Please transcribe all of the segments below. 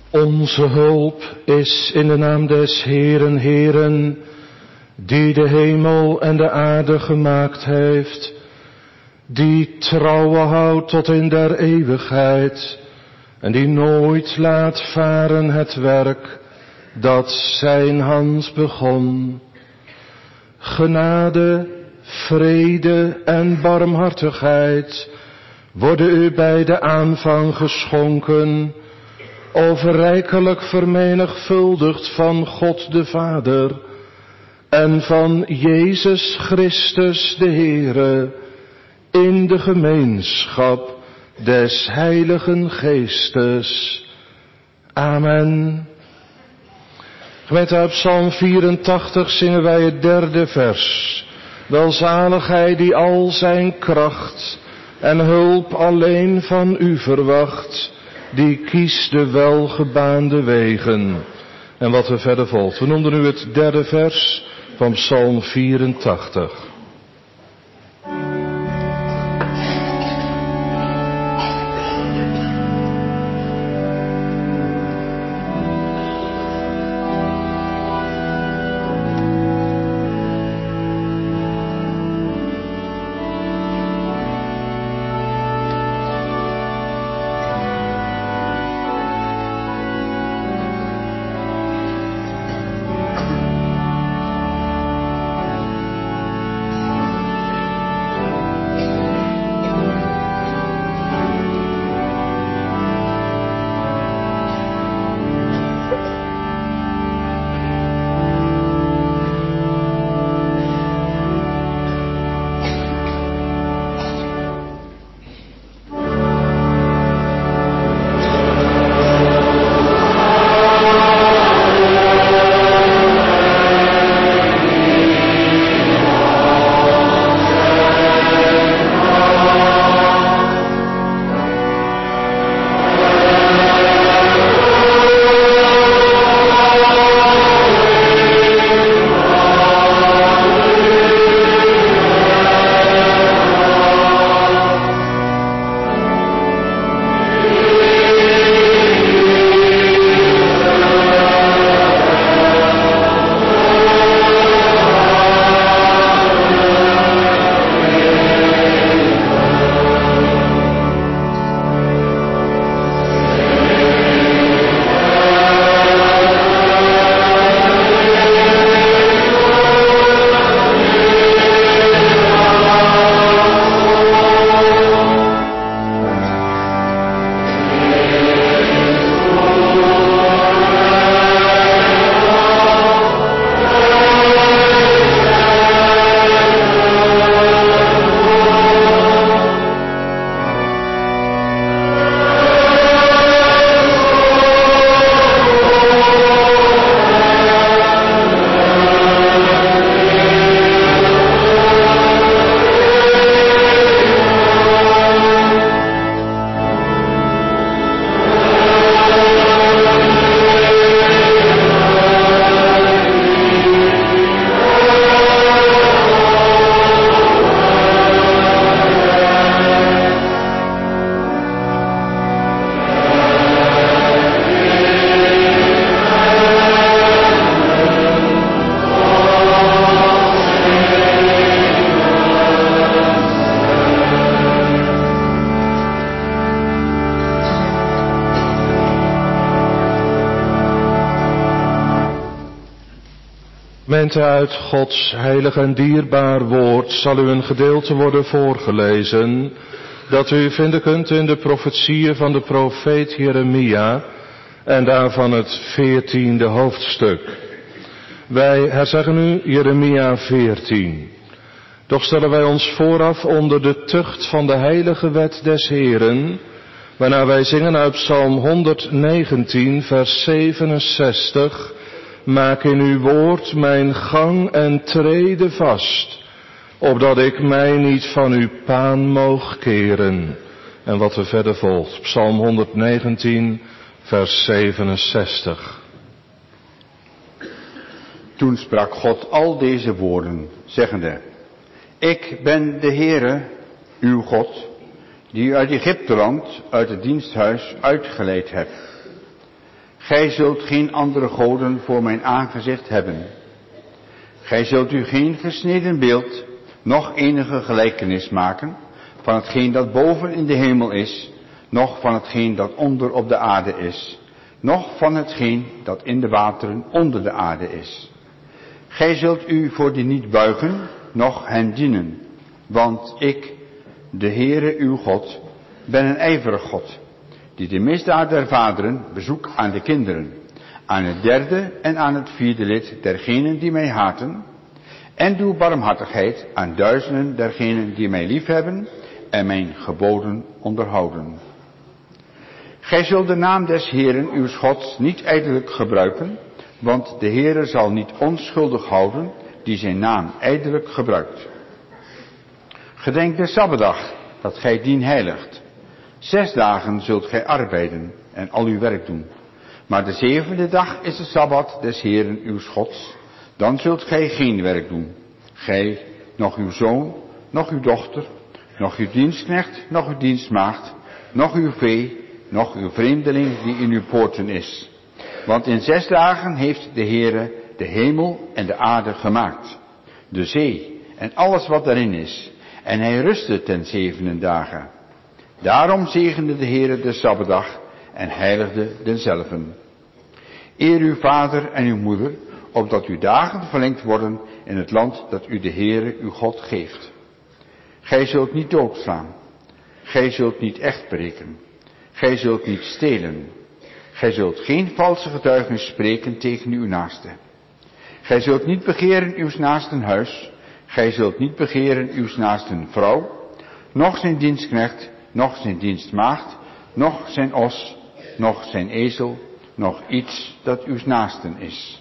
Onze hulp is in de naam des Heeren, Heeren, die de hemel en de aarde gemaakt heeft, die trouwen houdt tot in der eeuwigheid en die nooit laat varen het werk dat zijn hand begon. Genade, vrede en barmhartigheid worden u bij de aanvang geschonken, overrijkelijk vermenigvuldigd van God de Vader en van Jezus Christus de Heere, in de gemeenschap des Heiligen Geestes. Amen. Gemeente, uit Psalm 84 zingen wij het 3e vers. Welzalig hij die al zijn kracht en hulp alleen van u verwacht, die kiest de welgebaande wegen. En wat er verder volgt. We noemden nu het 3e vers van Psalm 84. Gemeente, uit Gods heilig en dierbaar woord zal u een gedeelte worden voorgelezen dat u vinden kunt in de profetieën van de profeet Jeremia en daarvan het 14e hoofdstuk. Wij herzeggen nu Jeremia 14. Doch stellen wij ons vooraf onder de tucht van de heilige wet des Heeren, waarna wij zingen uit Psalm 119 vers 67... Maak in uw woord mijn gang en trede vast, opdat ik mij niet van uw paan moog keren. En wat er verder volgt, Psalm 119, vers 67. Toen sprak God al deze woorden, zeggende: Ik ben de Heere, uw God, die u uit Egypteland, uit het diensthuis uitgeleid hebt. Gij zult geen andere goden voor mijn aangezicht hebben. Gij zult u geen gesneden beeld, noch enige gelijkenis maken van hetgeen dat boven in de hemel is, noch van hetgeen dat onder op de aarde is, noch van hetgeen dat in de wateren onder de aarde is. Gij zult u voor die niet buigen, noch hen dienen, want ik, de Heere uw God, ben een ijverig God, die de misdaad der vaderen bezoekt aan de kinderen, aan het derde en aan het vierde lid dergenen die mij haten, en doe barmhartigheid aan duizenden dergenen die mij liefhebben en mijn geboden onderhouden. Gij zult de naam des Heeren uws Gods niet ijdelijk gebruiken, want de Heere zal niet onschuldig houden die zijn naam ijdelijk gebruikt. Gedenk de Sabbatdag, dat gij dien heiligt. 6 dagen zult gij arbeiden en al uw werk doen. Maar de 7e dag is de Sabbat des Heeren uws Gods. Dan zult gij geen werk doen. Gij, noch uw zoon, noch uw dochter, noch uw dienstknecht, noch uw dienstmaagd, noch uw vee, noch uw vreemdeling die in uw poorten is. Want in 6 dagen heeft de Heere de hemel en de aarde gemaakt, de zee en alles wat daarin is. En hij rustte ten 7e dagen. Daarom zegende de Heere de Sabbatdag en heiligde denzelven. Eer uw vader en uw moeder, opdat uw dagen verlengd worden in het land dat u de Heere uw God geeft. Gij zult niet doodslaan. Gij zult niet echt breken. Gij zult niet stelen. Gij zult geen valse getuigenis spreken tegen uw naaste. Gij zult niet begeren uws naasten huis. Gij zult niet begeren uws naasten vrouw, noch zijn dienstknecht, noch zijn dienstmaagd, noch zijn os, noch zijn ezel, noch iets dat uws naasten is.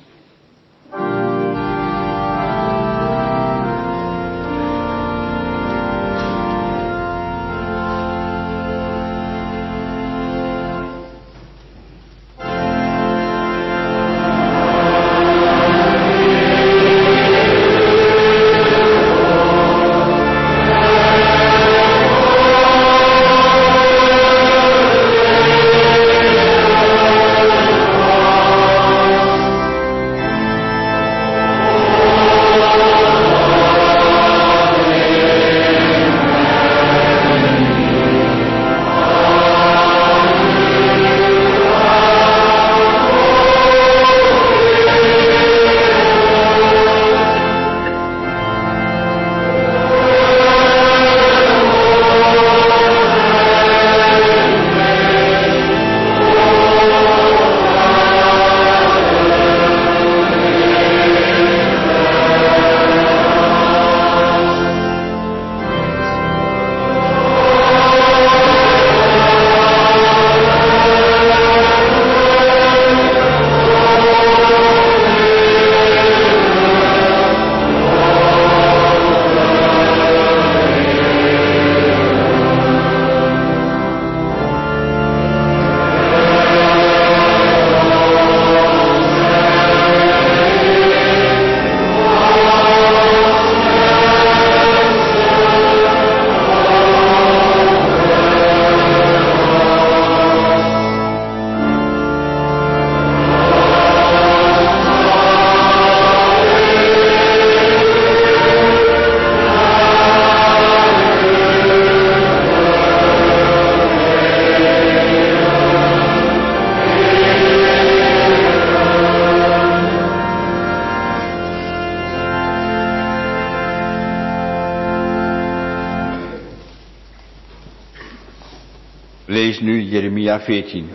Lees nu Jeremia 14.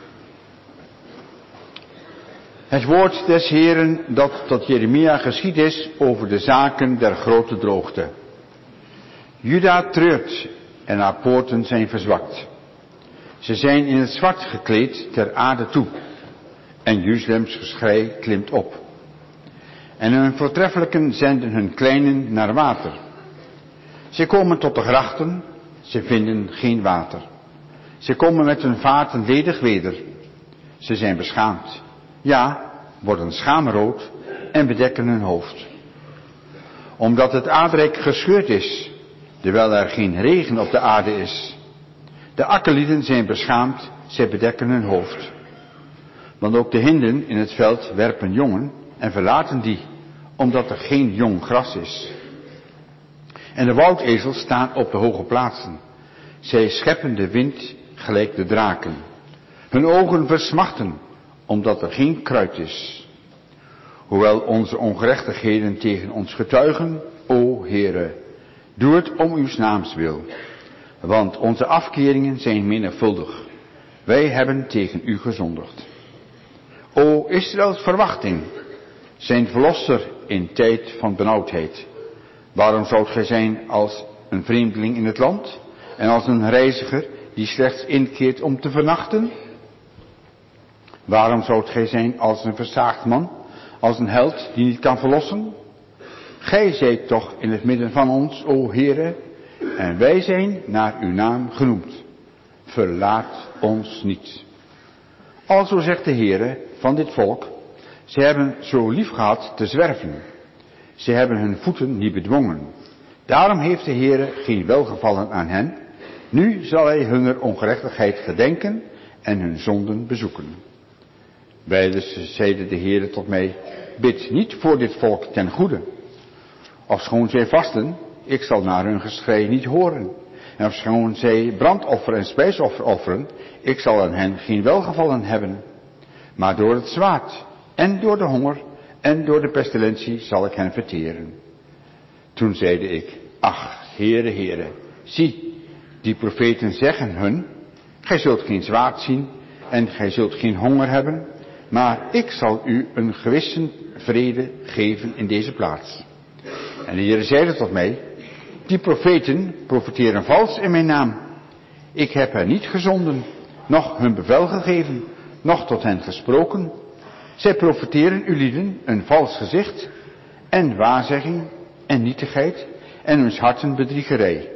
Het woord des Heeren dat tot Jeremia geschied is over de zaken der grote droogte. Juda treurt en haar poorten zijn verzwakt. Ze zijn in het zwart gekleed ter aarde toe. En Jeruzalems geschrei klimt op. En hun voortreffelijken zenden hun kleinen naar water. Ze komen tot de grachten, ze vinden geen water. Ze komen met hun vaarten ledig weder. Ze zijn beschaamd. Ja, worden schaamrood en bedekken hun hoofd. Omdat het aardrijk gescheurd is, terwijl er geen regen op de aarde is. De akkerlieden zijn beschaamd, zij bedekken hun hoofd. Want ook de hinden in het veld werpen jongen en verlaten die, omdat er geen jong gras is. En de woudezels staan op de hoge plaatsen. Zij scheppen de wind gelijk de draken. Hun ogen versmachten, omdat er geen kruid is. Hoewel onze ongerechtigheden tegen ons getuigen, o Heere, doe het om uw naams wil. Want onze afkeringen zijn menigvuldig. Wij hebben tegen u gezondigd. O Israëls verwachting, zijn verlosser in tijd van benauwdheid. Waarom zoudt gij zijn als een vreemdeling in het land en als een reiziger die slechts inkeert om te vernachten? Waarom zoudt gij zijn als een versaagd man, als een held die niet kan verlossen? Gij zijt toch in het midden van ons, o Heere, en wij zijn naar uw naam genoemd. Verlaat ons niet. Alzo zegt de Heere van dit volk, ze hebben zo lief gehad te zwerven. Ze hebben hun voeten niet bedwongen. Daarom heeft de Heere geen welgevallen aan hen. Nu zal hij hunner ongerechtigheid gedenken en hun zonden bezoeken. Wijlen zeide de Heere tot mij, bid niet voor dit volk ten goede. Ofschoon zij vasten, ik zal naar hun geschrei niet horen. En ofschoon zij brandoffer en spijsoffer offeren, ik zal aan hen geen welgevallen hebben. Maar door het zwaard en door de honger en door de pestilentie zal ik hen verteren. Toen zeide ik, ach, Heere, Heere, zie, die profeten zeggen hun, gij zult geen zwaard zien en gij zult geen honger hebben, maar ik zal u een gewisse vrede geven in deze plaats. En de Heere zeide tot mij, die profeten profeteren vals in mijn naam. Ik heb hen niet gezonden, noch hun bevel gegeven, noch tot hen gesproken. Zij profeteren uw lieden een vals gezicht en waarzegging en nietigheid en hun harten bedriegerij.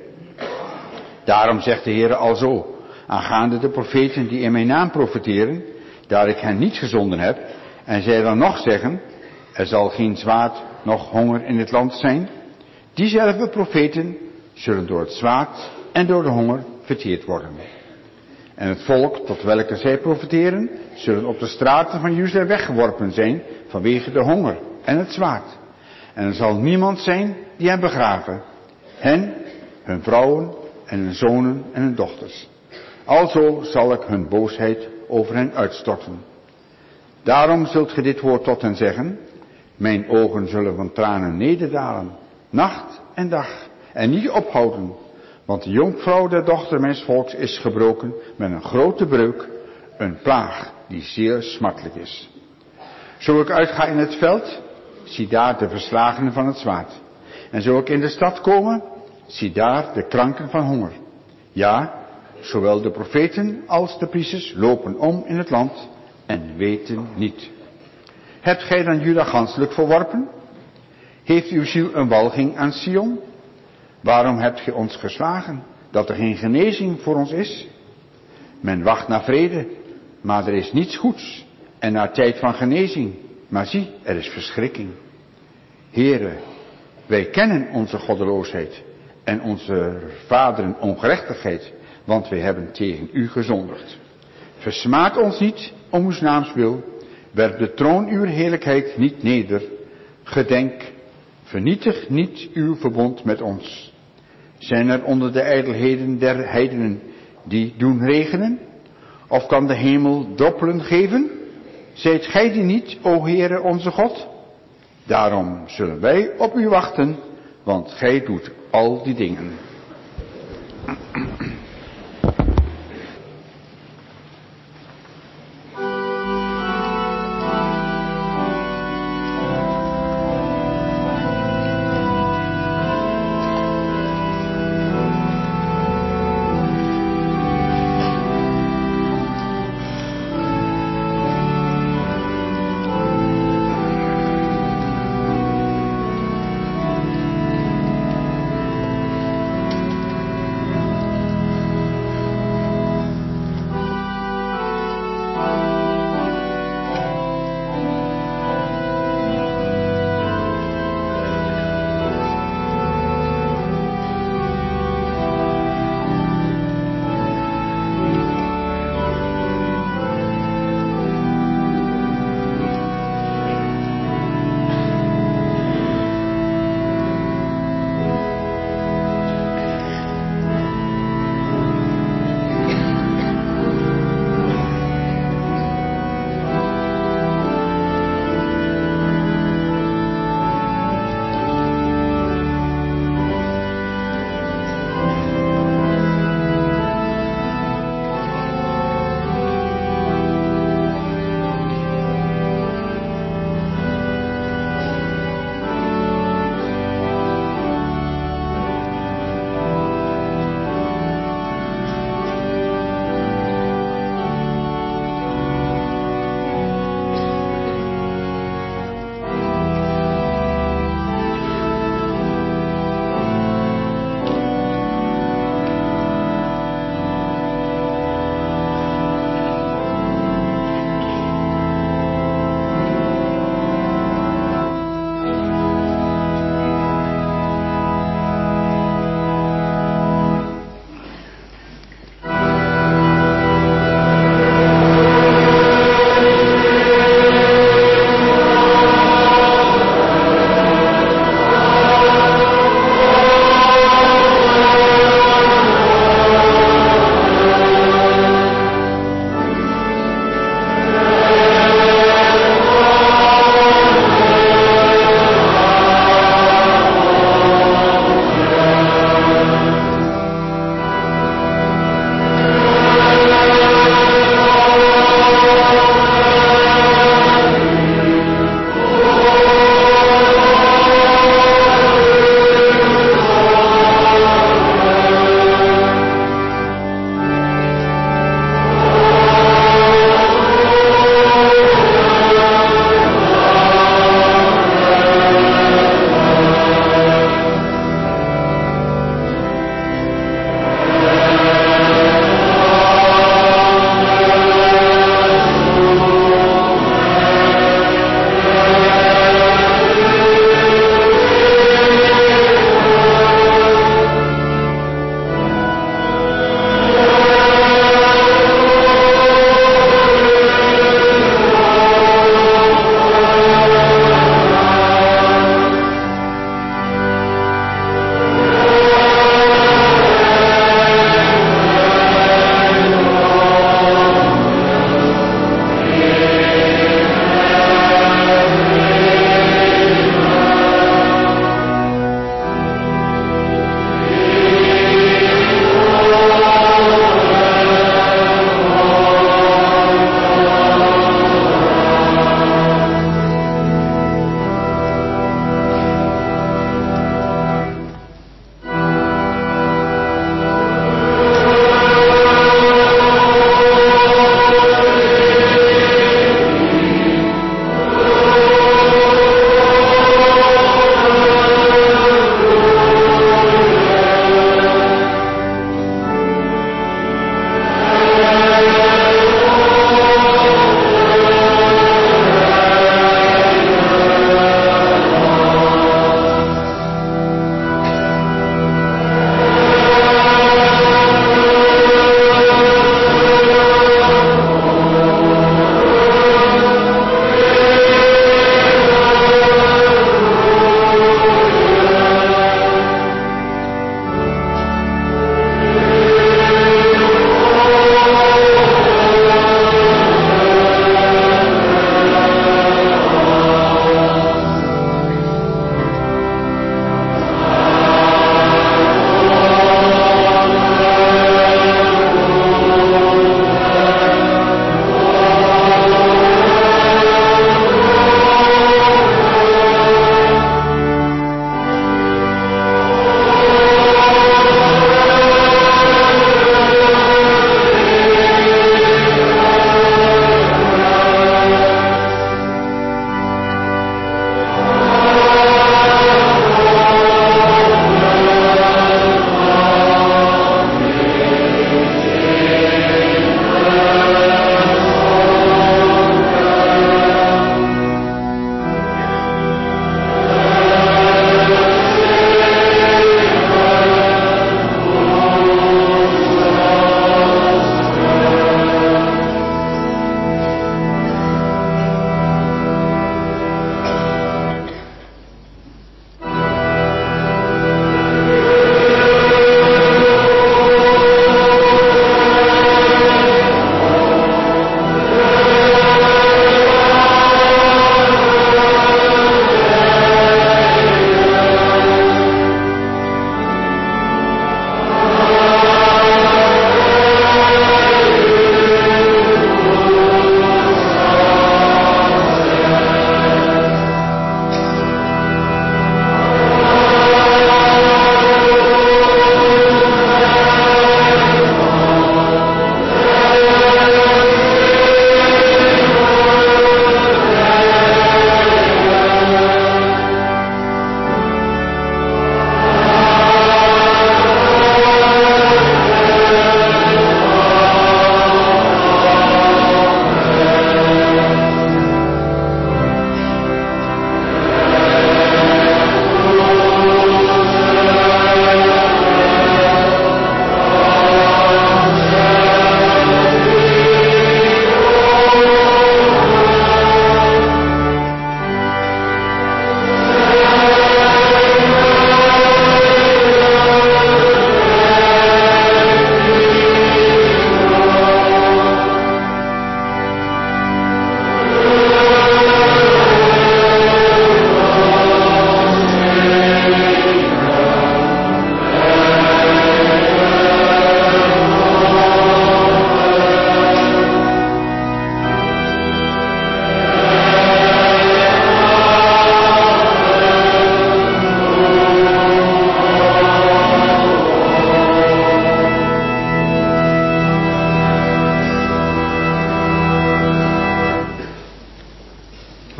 Daarom zegt de Heere alzo, aangaande de profeten die in mijn naam profeteren, daar ik hen niet gezonden heb, en zij dan nog zeggen, er zal geen zwaard noch honger in het land zijn, diezelfde profeten zullen door het zwaard en door de honger verteerd worden. En het volk tot welke zij profeteren, zullen op de straten van Jeruzalem weggeworpen zijn vanwege de honger en het zwaard. En er zal niemand zijn die hen begraven, hen, hun vrouwen en hun zonen en hun dochters. Alzo zal ik hun boosheid over hen uitstorten. Daarom zult ge dit woord tot hen zeggen, mijn ogen zullen van tranen nederdalen, nacht en dag, en niet ophouden. Want de jonkvrouw der dochter mijns volks is gebroken met een grote breuk, een plaag die zeer smartelijk is. Zo ik uitga in het veld, zie daar de verslagenen van het zwaard. En zo ik in de stad komen, zie daar de kranken van honger. Ja, zowel de profeten als de priesters lopen om in het land en weten niet. Hebt gij dan Juda ganselijk verworpen? Heeft uw ziel een walging aan Sion? Waarom hebt gij ons geslagen, dat er geen genezing voor ons is? Men wacht naar vrede, maar er is niets goeds, en naar tijd van genezing, maar zie, er is verschrikking. Heere, wij kennen onze goddeloosheid en onze vaderen ongerechtigheid, want wij hebben tegen u gezondigd. Versmaad ons niet om uw naams wil, werp de troon uw heerlijkheid niet neder, gedenk, vernietig niet uw verbond met ons. Zijn er onder de ijdelheden der heidenen die doen regenen? Of kan de hemel droppelen geven? Zijt gij die niet, o Heere onze God? Daarom zullen wij op u wachten, want gij doet al die dingen.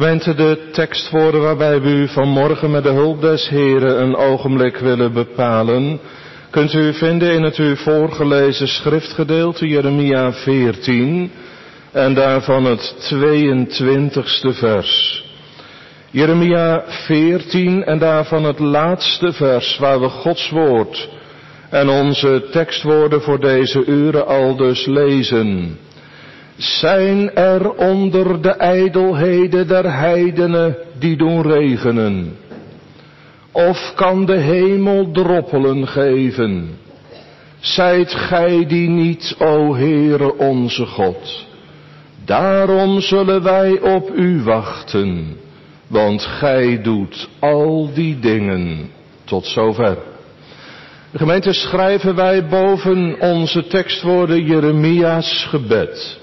Gemeente, de tekstwoorden waarbij we u vanmorgen met de hulp des Heren een ogenblik willen bepalen, kunt u vinden in het u voorgelezen schriftgedeelte Jeremia 14 en daarvan het 22e vers. Jeremia 14 en daarvan het laatste vers waar we Gods woord en onze tekstwoorden voor deze uren aldus lezen. Zijn er onder de ijdelheden der heidenen die doen regenen? Of kan de hemel droppelen geven? Zijt gij die niet, o Heere onze God? Daarom zullen wij op u wachten, want gij doet al die dingen. Tot zover. De gemeente, schrijven wij boven onze tekstwoorden Jeremia's gebed.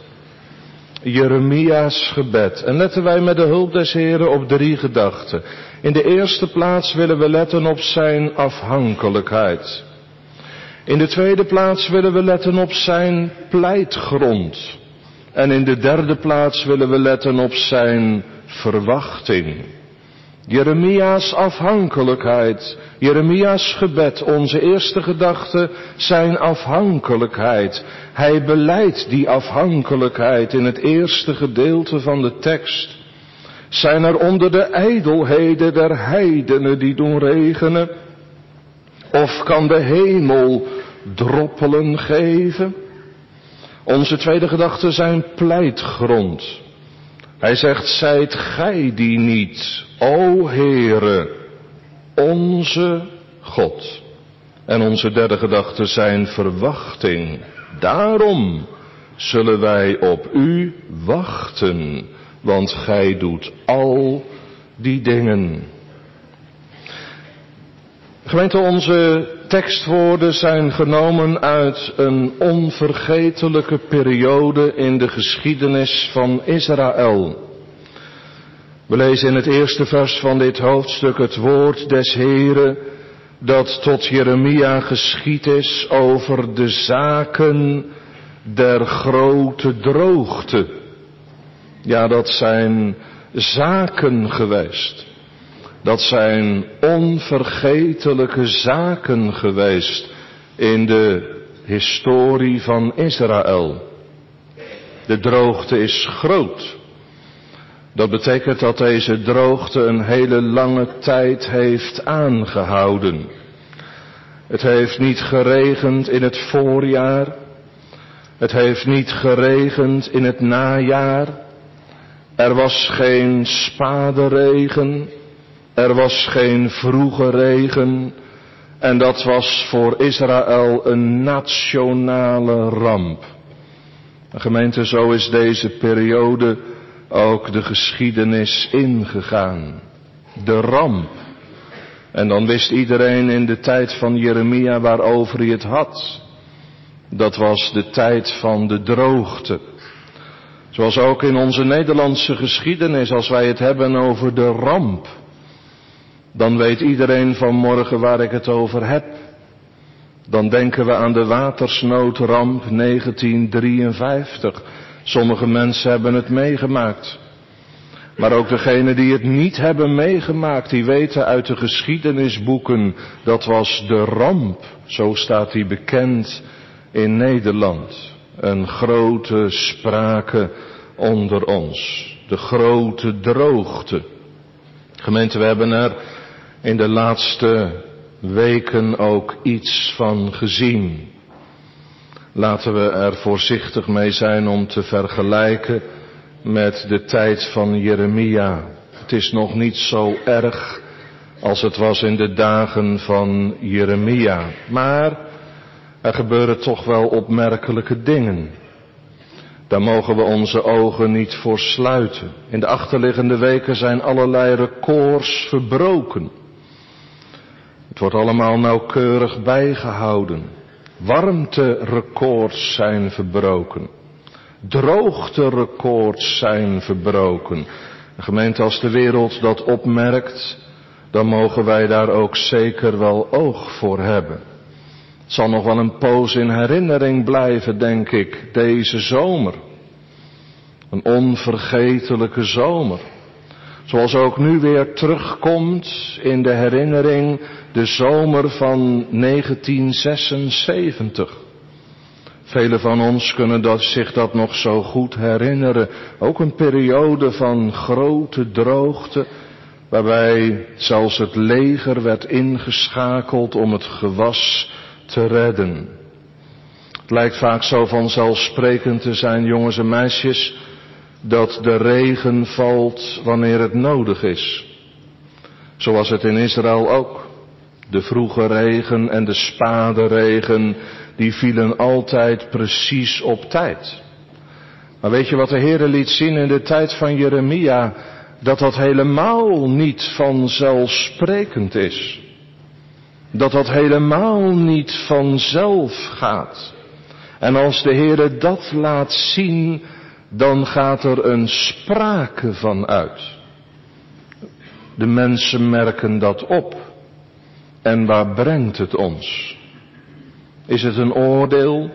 Jeremia's gebed. En letten wij met de hulp des Heren op 3 gedachten. In de eerste plaats willen we letten op zijn afhankelijkheid. In de tweede plaats willen we letten op zijn pleitgrond. En in de derde plaats willen we letten op zijn verwachting. Jeremia's afhankelijkheid, Jeremia's gebed, onze eerste gedachte, zijn afhankelijkheid. Hij belijdt die afhankelijkheid in het eerste gedeelte van de tekst. Zijn er onder de ijdelheden der heidenen die doen regenen? Of kan de hemel droppelen geven? Onze tweede gedachte zijn pleitgrond. Hij zegt, zijt gij die niet, o Heere, onze God. En onze derde gedachte zijn verwachting. Daarom zullen wij op u wachten, want gij doet al die dingen. Gemeente, onze tekstwoorden zijn genomen uit een onvergetelijke periode in de geschiedenis van Israël. We lezen in het eerste vers van dit hoofdstuk het woord des Heren dat tot Jeremia geschied is over de zaken der grote droogte. Ja, dat zijn zaken geweest. Dat zijn onvergetelijke zaken geweest in de historie van Israël. De droogte is groot. Dat betekent dat deze droogte een hele lange tijd heeft aangehouden. Het heeft niet geregend in het voorjaar. Het heeft niet geregend in het najaar. Er was geen spaderegen. Er was geen vroege regen. En dat was voor Israël een nationale ramp. Gemeente, zo is deze periode ook de geschiedenis ingegaan. De ramp. En dan wist iedereen in de tijd van Jeremia waarover hij het had. Dat was de tijd van de droogte. Zoals ook in onze Nederlandse geschiedenis, als wij het hebben over de ramp, dan weet iedereen vanmorgen waar ik het over heb. Dan denken we aan de watersnoodramp 1953. Sommige mensen hebben het meegemaakt. Maar ook degenen die het niet hebben meegemaakt, die weten uit de geschiedenisboeken, dat was de ramp. Zo staat die bekend in Nederland. Een grote sprake onder ons. De grote droogte. Gemeente, we hebben er in de laatste weken ook iets van gezien. Laten we er voorzichtig mee zijn om te vergelijken met de tijd van Jeremia. Het is nog niet zo erg als het was in de dagen van Jeremia. Maar er gebeuren toch wel opmerkelijke dingen. Daar mogen we onze ogen niet voor sluiten. In de achterliggende weken zijn allerlei records verbroken. Het wordt allemaal nauwkeurig bijgehouden. Warmterecords zijn verbroken. Droogterecords zijn verbroken. De gemeente, als de wereld dat opmerkt, dan mogen wij daar ook zeker wel oog voor hebben. Het zal nog wel een poos in herinnering blijven, denk ik, deze zomer. Een onvergetelijke zomer. Zoals ook nu weer terugkomt in de herinnering de zomer van 1976. Velen van ons kunnen zich dat nog zo goed herinneren. Ook een periode van grote droogte, waarbij zelfs het leger werd ingeschakeld om het gewas te redden. Het lijkt vaak zo vanzelfsprekend te zijn, jongens en meisjes, dat de regen valt wanneer het nodig is. Zo was het in Israël ook. De vroege regen en de spade regen, die vielen altijd precies op tijd. Maar weet je wat de Heere liet zien in de tijd van Jeremia? Dat helemaal niet vanzelfsprekend is. Dat helemaal niet vanzelf gaat. En als de Heere dat laat zien, dan gaat er een sprake van uit. De mensen merken dat op. En waar brengt het ons? Is het een oordeel?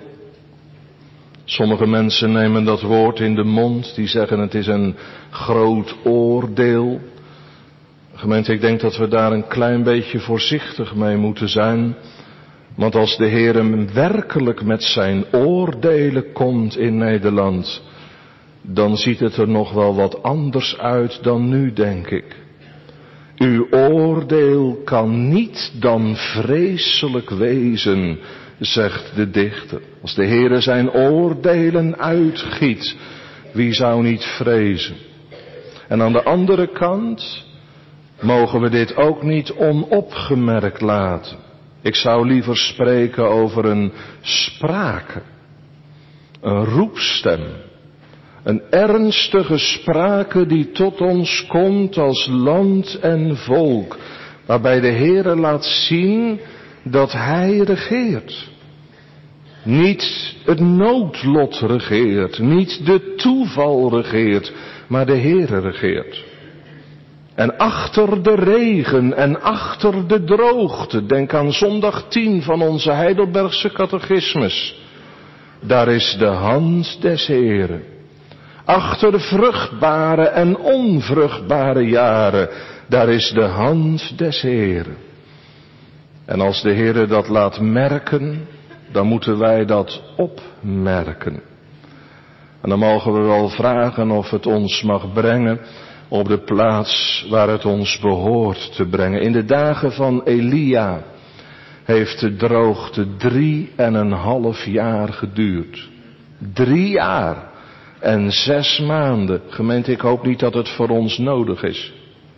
Sommige mensen nemen dat woord in de mond, die zeggen het is een groot oordeel. Gemeente, ik denk dat we daar een klein beetje voorzichtig mee moeten zijn. Want als de Heer werkelijk met zijn oordelen komt in Nederland, dan ziet het er nog wel wat anders uit dan nu, denk ik. Uw oordeel kan niet dan vreselijk wezen, zegt de dichter. Als de Heere zijn oordelen uitgiet, wie zou niet vrezen? En aan de andere kant mogen we dit ook niet onopgemerkt laten. Ik zou liever spreken over een sprake, een roepstem. Een ernstige sprake die tot ons komt als land en volk. Waarbij de Heere laat zien dat Hij regeert. Niet het noodlot regeert, niet de toeval regeert, maar de Heere regeert. En achter de regen en achter de droogte, denk aan zondag 10 van onze Heidelbergse catechismus. Daar is de hand des Heeren. Achter vruchtbare en onvruchtbare jaren, daar is de hand des Heeren. En als de Heere dat laat merken, dan moeten wij dat opmerken. En dan mogen we wel vragen of het ons mag brengen op de plaats waar het ons behoort te brengen. In de dagen van Elia heeft de droogte 3,5 jaar geduurd. 3 jaar. En 6 maanden. Gemeente, ik hoop niet dat het voor ons nodig is.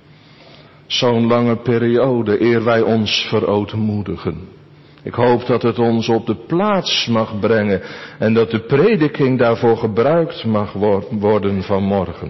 Zo'n lange periode eer wij ons verootmoedigen. Ik hoop dat het ons op de plaats mag brengen. En dat de prediking daarvoor gebruikt mag worden vanmorgen.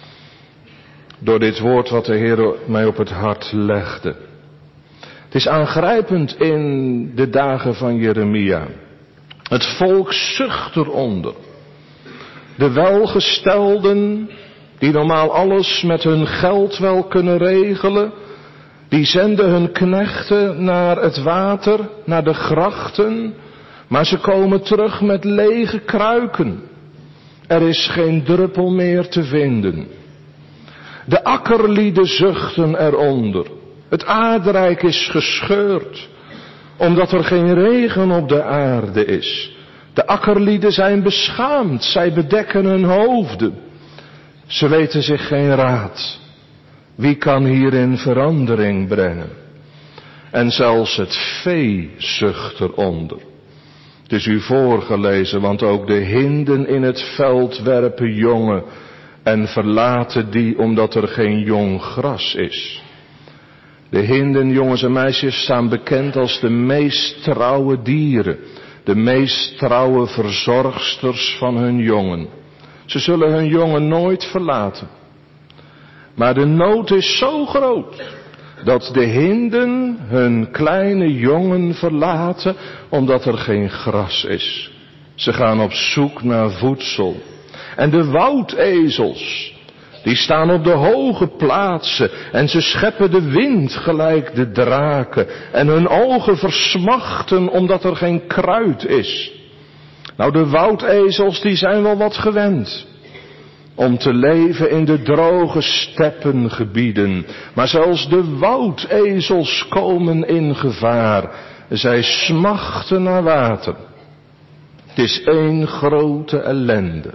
Door dit woord wat de Heer mij op het hart legde. Het is aangrijpend in de dagen van Jeremia. Het volk zucht eronder. De welgestelden, die normaal alles met hun geld wel kunnen regelen, die zenden hun knechten naar het water, naar de grachten, maar ze komen terug met lege kruiken. Er is geen druppel meer te vinden. De akkerlieden zuchten eronder. Het aardrijk is gescheurd, omdat er geen regen op de aarde is. De akkerlieden zijn beschaamd, zij bedekken hun hoofden. Ze weten zich geen raad. Wie kan hierin verandering brengen? En zelfs het vee zucht eronder. Het is u voorgelezen, want ook de hinden in het veld werpen jongen en verlaten die omdat er geen jong gras is. De hinden, jongens en meisjes, staan bekend als de meest trouwe dieren. De meest trouwe verzorgsters van hun jongen. Ze zullen hun jongen nooit verlaten. Maar de nood is zo groot dat de hinden hun kleine jongen verlaten omdat er geen gras is. Ze gaan op zoek naar voedsel. En de woudezels, die staan op de hoge plaatsen en ze scheppen de wind gelijk de draken. En hun ogen versmachten omdat er geen kruid is. Nou, de woudezels die zijn wel wat gewend. om te leven in de droge steppengebieden. Maar zelfs de woudezels komen in gevaar. Zij smachten naar water. Het is één grote ellende.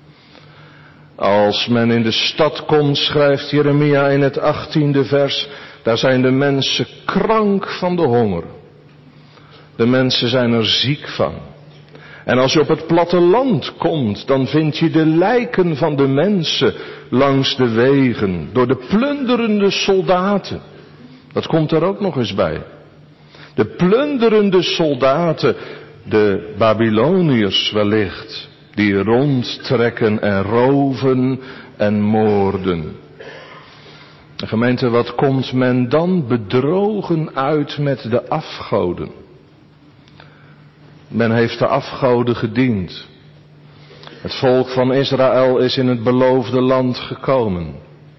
Als men in de stad komt, schrijft Jeremia in het 18e vers, daar zijn de mensen krank van de honger. De mensen zijn er ziek van. En als je op het platteland komt, dan vind je de lijken van de mensen langs de wegen, door de plunderende soldaten. Dat komt er ook nog eens bij. De plunderende soldaten, de Babyloniërs wellicht, die rondtrekken en roven en moorden. Gemeente, wat komt men dan bedrogen uit met de afgoden? Men heeft de afgoden gediend. Het volk van Israël is in het beloofde land gekomen.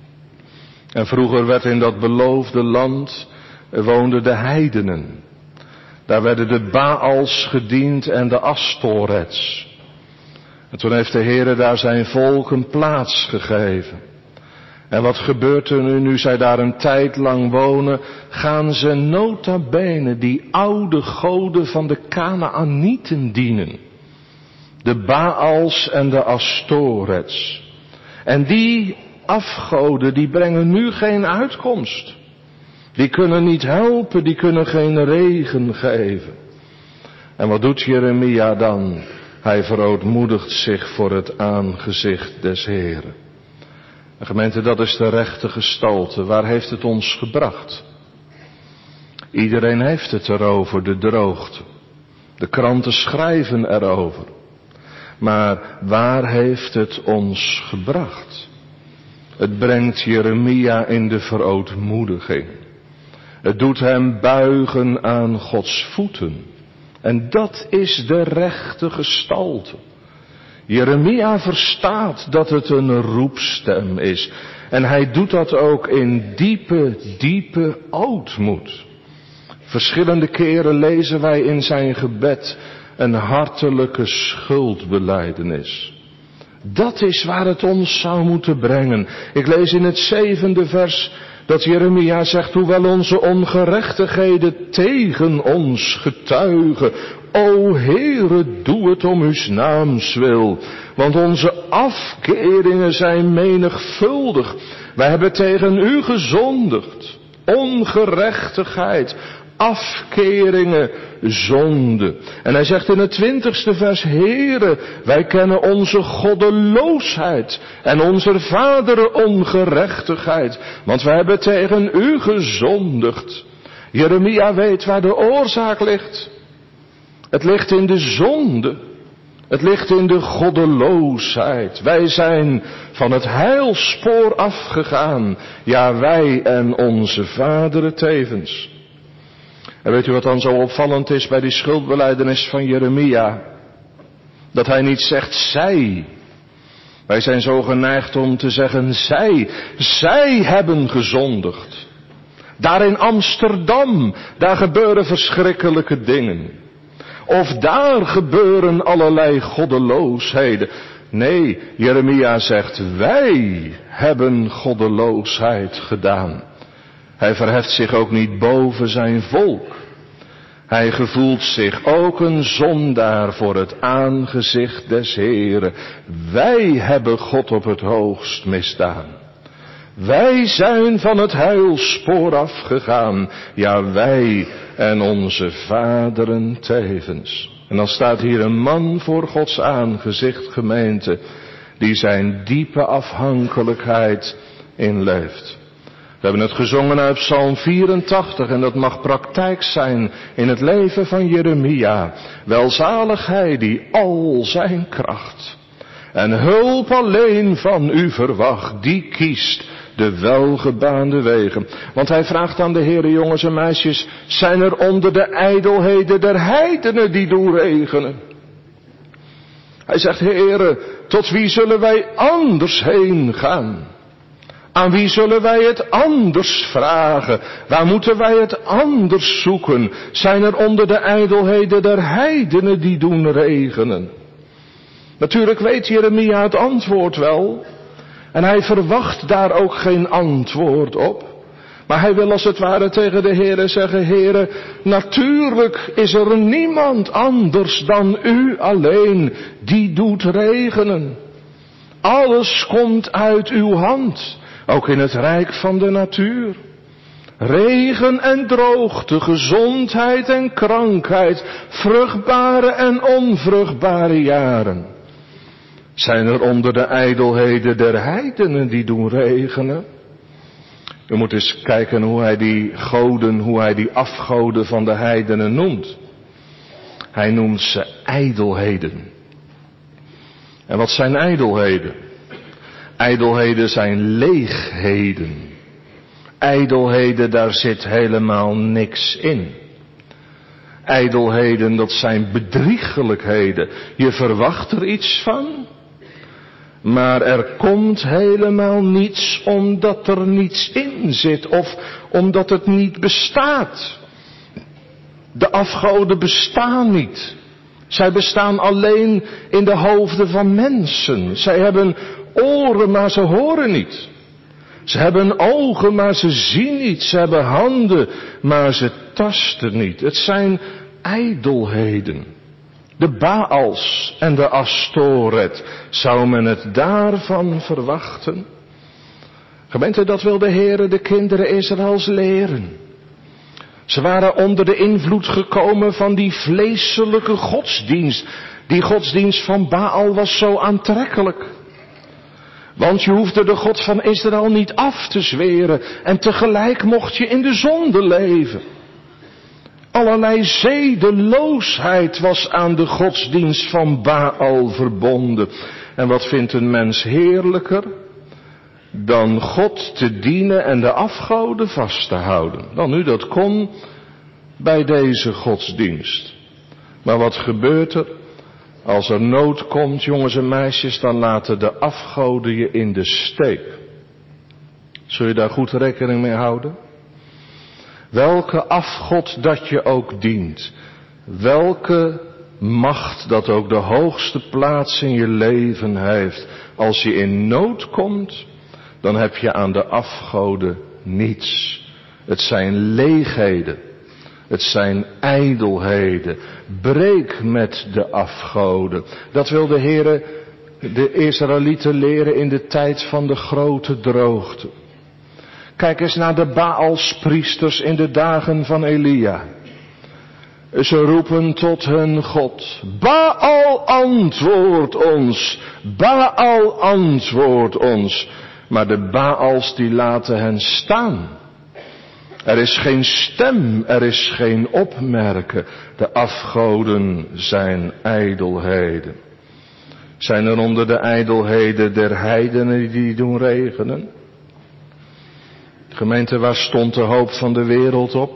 En vroeger werd in dat beloofde land, woonden de heidenen. Daar werden de Baals gediend en de Astorets. En toen heeft de Heere daar zijn volk een plaats gegeven. En wat gebeurt er nu zij daar een tijd lang wonen? Gaan ze nota bene die oude goden van de Kanaanieten dienen. De Baals en de Astorets. En die afgoden die brengen nu geen uitkomst. Die kunnen niet helpen, die kunnen geen regen geven. En wat doet Jeremia dan? Hij verootmoedigt zich voor het aangezicht des Heren. En gemeente, dat is de rechte gestalte. Waar heeft het ons gebracht? Iedereen heeft het erover, de droogte. De kranten schrijven erover. Maar waar heeft het ons gebracht? Het brengt Jeremia in de verootmoediging. Het doet hem buigen aan Gods voeten. En dat is de rechte gestalte. Jeremia verstaat dat het een roepstem is. En hij doet dat ook in diepe, diepe ootmoed. Verschillende keren lezen wij in zijn gebed een hartelijke schuldbelijdenis. Dat is waar het ons zou moeten brengen. Ik lees in het 7e vers dat Jeremia zegt, hoewel onze ongerechtigheden tegen ons getuigen, o Heere, doe het om uw naams wil, want onze afkeringen zijn menigvuldig. Wij hebben tegen u gezondigd, ongerechtigheid, afkeringen, zonde. En hij zegt in het 20e vers, Heere, wij kennen onze goddeloosheid en onze vaderen ongerechtigheid, want wij hebben tegen u gezondigd. Jeremia weet waar de oorzaak ligt. Het ligt in de zonde. Het ligt in de goddeloosheid. Wij zijn van het heilspoor afgegaan. Ja, wij en onze vaderen tevens. En weet u wat dan zo opvallend is bij die schuldbelijdenis van Jeremia? Dat hij niet zegt zij. Wij zijn zo geneigd om te zeggen zij hebben gezondigd. Daar in Amsterdam, daar gebeuren verschrikkelijke dingen. Of daar gebeuren allerlei goddeloosheden. Nee, Jeremia zegt, wij hebben goddeloosheid gedaan. Hij verheft zich ook niet boven zijn volk. Hij gevoelt zich ook een zondaar voor het aangezicht des Heren. Wij hebben God op het hoogst misdaan. Wij zijn van het heilspoor afgegaan. Ja, wij en onze vaderen tevens. En dan staat hier een man voor Gods aangezicht, gemeente, die zijn diepe afhankelijkheid inleeft. We hebben het gezongen uit Psalm 84 en dat mag praktijk zijn in het leven van Jeremia. Welzalig hij die al zijn kracht en hulp alleen van u verwacht, die kiest de welgebaande wegen. Want hij vraagt aan de Heere, jongens en meisjes, zijn er onder de ijdelheden der heidenen die doen regenen? Hij zegt, Heere, tot wie zullen wij anders heen gaan? Aan wie zullen wij het anders vragen? Waar moeten wij het anders zoeken? Zijn er onder de ijdelheden der heidenen die doen regenen? Natuurlijk weet Jeremia het antwoord wel. En hij verwacht daar ook geen antwoord op. Maar hij wil als het ware tegen de Heere zeggen, Heere, natuurlijk is er niemand anders dan u alleen die doet regenen. Alles komt uit uw hand, ook in het rijk van de natuur. Regen en droogte, gezondheid en krankheid, vruchtbare en onvruchtbare jaren. Zijn er onder de ijdelheden der heidenen die doen regenen? U moet eens kijken hoe hij die afgoden van de heidenen noemt. Hij noemt ze ijdelheden. En wat zijn ijdelheden? Ijdelheden zijn leegheden. Ijdelheden, daar zit helemaal niks in. Ijdelheden, dat zijn bedriegelijkheden. Je verwacht er iets van, maar er komt helemaal niets omdat er niets in zit of omdat het niet bestaat. De afgoden bestaan niet. Zij bestaan alleen in de hoofden van mensen. Zij hebben oren, maar ze horen niet. Ze hebben ogen, maar ze zien niet. Ze hebben handen, maar ze tasten niet. Het zijn ijdelheden. De Baals en de Astoret, zou men het daarvan verwachten? Gemeente, dat wil de Heere de kinderen Israëls leren. Ze waren onder de invloed gekomen van die vleeselijke godsdienst. Die godsdienst van Baal was zo aantrekkelijk. Want je hoefde de God van Israël niet af te zweren en tegelijk mocht je in de zonde leven. Allerlei zedeloosheid was aan de godsdienst van Baal verbonden. En wat vindt een mens heerlijker dan God te dienen en de afgoden vast te houden? Dan nu, dat kon bij deze godsdienst. Maar wat gebeurt er? Als er nood komt, jongens en meisjes, dan laten de afgoden je in de steek. Zul je daar goed rekening mee houden? Welke afgod dat je ook dient, welke macht dat ook de hoogste plaats in je leven heeft, als je in nood komt, dan heb je aan de afgoden niets. Het zijn leegheden, het zijn ijdelheden. Breek met de afgoden. Dat wil de Heere de Israëlieten leren in de tijd van de grote droogte. Kijk eens naar de Baalspriesters in de dagen van Elia. Ze roepen tot hun God: Baal, antwoord ons! Baal, antwoord ons! Maar de Baals die laten hen staan. Er is geen stem, er is geen opmerken. De afgoden zijn ijdelheden. Zijn er onder de ijdelheden der heidenen die doen regenen? Gemeente, waar stond de hoop van de wereld op?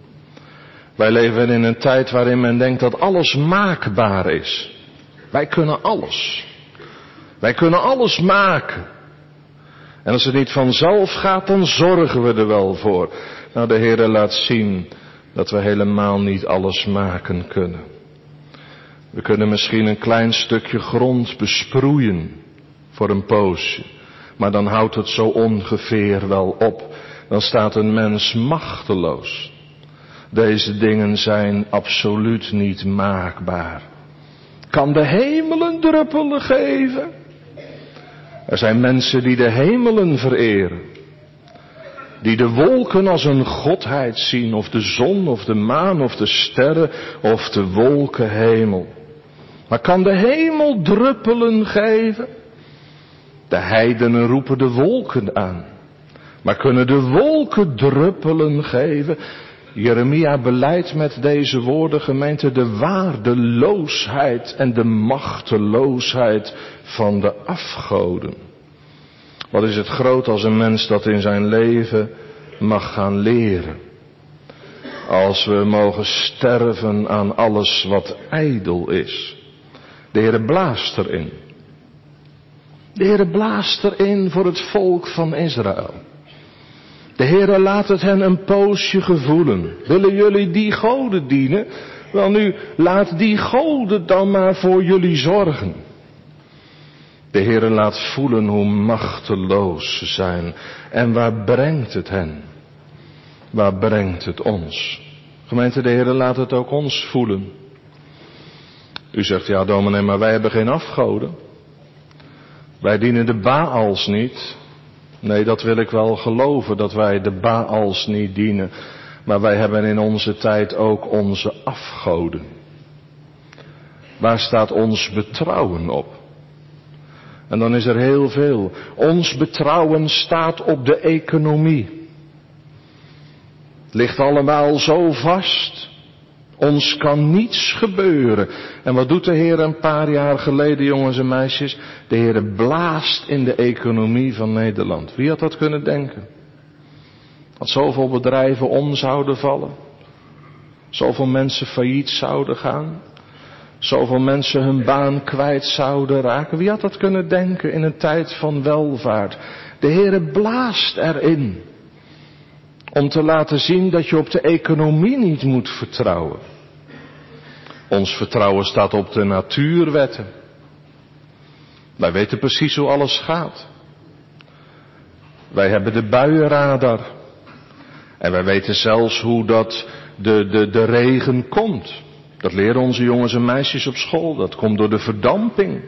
Wij leven in een tijd waarin men denkt dat alles maakbaar is. Wij kunnen alles. Wij kunnen alles maken. En als het niet vanzelf gaat, dan zorgen we er wel voor. Nou, de Heere laat zien dat we helemaal niet alles maken kunnen. We kunnen misschien een klein stukje grond besproeien voor een poosje. Maar dan houdt het zo ongeveer wel op. Dan staat een mens machteloos. Deze dingen zijn absoluut niet maakbaar. Kan de hemelen druppelen geven? Er zijn mensen die de hemelen vereren. Die de wolken als een godheid zien. Of de zon of de maan of de sterren of de wolkenhemel. Maar kan de hemel druppelen geven? De heidenen roepen de wolken aan. Maar kunnen de wolken druppelen geven? Jeremia belijdt met deze woorden, gemeente, de waardeloosheid en de machteloosheid van de afgoden. Wat is het groot als een mens dat in zijn leven mag gaan leren. Als we mogen sterven aan alles wat ijdel is. De Heere blaast erin. De Heere blaast erin voor het volk van Israël. De Heere laat het hen een poosje gevoelen. Willen jullie die goden dienen? Wel nu, laat die goden dan maar voor jullie zorgen. De Heere laat voelen hoe machteloos ze zijn. En waar brengt het hen? Waar brengt het ons? Gemeente, de Heere laat het ook ons voelen. U zegt, ja dominee, maar wij hebben geen afgoden. Wij dienen de Baals niet. Nee, dat wil ik wel geloven, dat wij de Baals niet dienen. Maar wij hebben in onze tijd ook onze afgoden. Waar staat ons betrouwen op? En dan is er heel veel. Ons betrouwen staat op de economie. Het ligt allemaal zo vast. Ons kan niets gebeuren. En wat doet de Heer een paar jaar geleden, jongens en meisjes? De Heer blaast in de economie van Nederland. Wie had dat kunnen denken? Dat zoveel bedrijven om zouden vallen. Zoveel mensen failliet zouden gaan. Zoveel mensen hun baan kwijt zouden raken. Wie had dat kunnen denken in een tijd van welvaart? De Heer blaast erin. Om te laten zien dat je op de economie niet moet vertrouwen. Ons vertrouwen staat op de natuurwetten. Wij weten precies hoe alles gaat. Wij hebben de buienradar. En wij weten zelfs hoe dat de regen komt. Dat leren onze jongens en meisjes op school. Dat komt door de verdamping.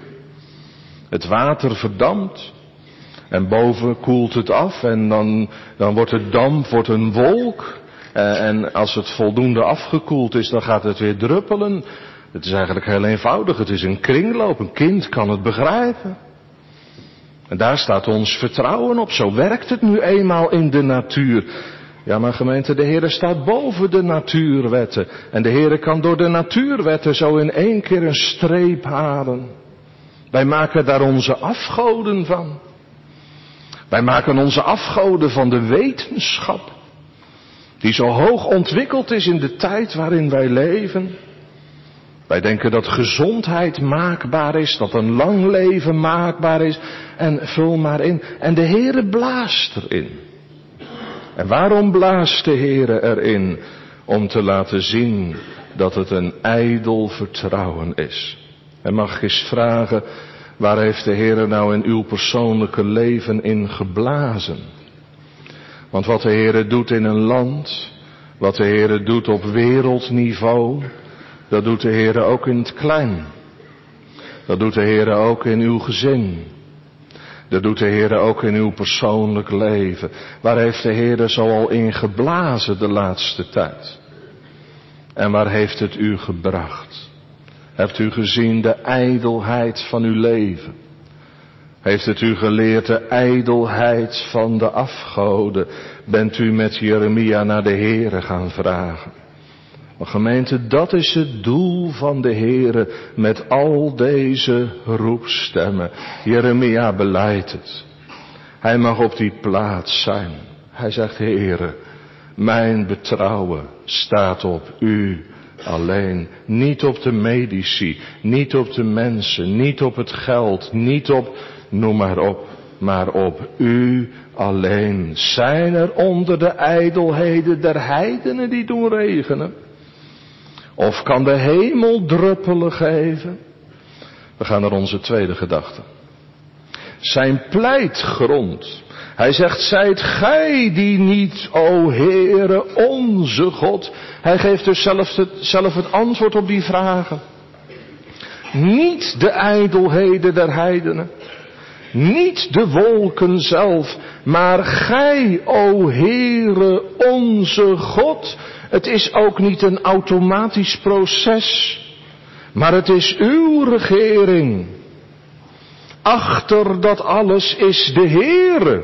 Het water verdampt. En boven koelt het af en dan wordt het damp een wolk. En als het voldoende afgekoeld is, dan gaat het weer druppelen. Het is eigenlijk heel eenvoudig. Het is een kringloop. Een kind kan het begrijpen. En daar staat ons vertrouwen op. Zo werkt het nu eenmaal in de natuur. Ja, maar gemeente, de Heere staat boven de natuurwetten. En de Heere kan door de natuurwetten zo in één keer een streep halen. Wij maken daar onze afgoden van. Wij maken onze afgoden van de wetenschap. Die zo hoog ontwikkeld is in de tijd waarin wij leven. Wij denken dat gezondheid maakbaar is, dat een lang leven maakbaar is. En vul maar in. En de Heere blaast erin. En waarom blaast de Heere erin? Om te laten zien dat het een ijdel vertrouwen is. En mag ik eens vragen, waar heeft de Heere nou in uw persoonlijke leven in geblazen? Want wat de Heere doet in een land, wat de Heere doet op wereldniveau, dat doet de Heere ook in het klein. Dat doet de Heere ook in uw gezin. Dat doet de Heere ook in uw persoonlijk leven. Waar heeft de Heere zoal in geblazen de laatste tijd? En waar heeft het u gebracht? Hebt u gezien de ijdelheid van uw leven? Heeft het u geleerd de ijdelheid van de afgoden? Bent u met Jeremia naar de Heere gaan vragen? Maar gemeente, dat is het doel van de Heere met al deze roepstemmen. Jeremia belijdt het. Hij mag op die plaats zijn. Hij zegt, Heere, mijn betrouwen staat op u alleen. Niet op de medici, niet op de mensen, niet op het geld, niet op, noem maar op u alleen. Zijn er onder de ijdelheden der heidenen die doen regenen? Of kan de hemel druppelen geven? We gaan naar onze tweede gedachte. Zijn pleitgrond. Hij zegt, zijt gij die niet, o Heere, onze God. Hij geeft dus zelf het antwoord op die vragen. Niet de ijdelheden der heidenen. Niet de wolken zelf. Maar gij, o Heere, onze God. Het is ook niet een automatisch proces. Maar het is uw regering. Achter dat alles is de Heere.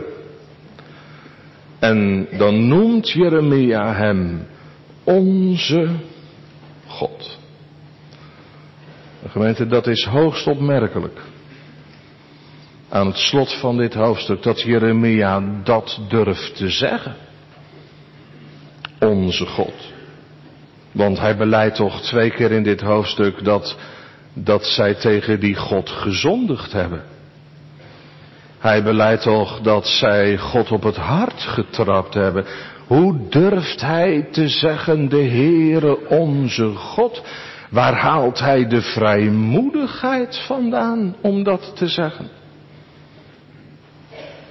En dan noemt Jeremia hem onze God. Gemeente, dat is hoogst opmerkelijk. Aan het slot van dit hoofdstuk dat Jeremia dat durft te zeggen. Onze God. Want hij belijdt toch 2 keer in dit hoofdstuk dat zij tegen die God gezondigd hebben. Hij belijdt toch dat zij God op het hart getrapt hebben. Hoe durft hij te zeggen, de Heere onze God? Waar haalt hij de vrijmoedigheid vandaan om dat te zeggen?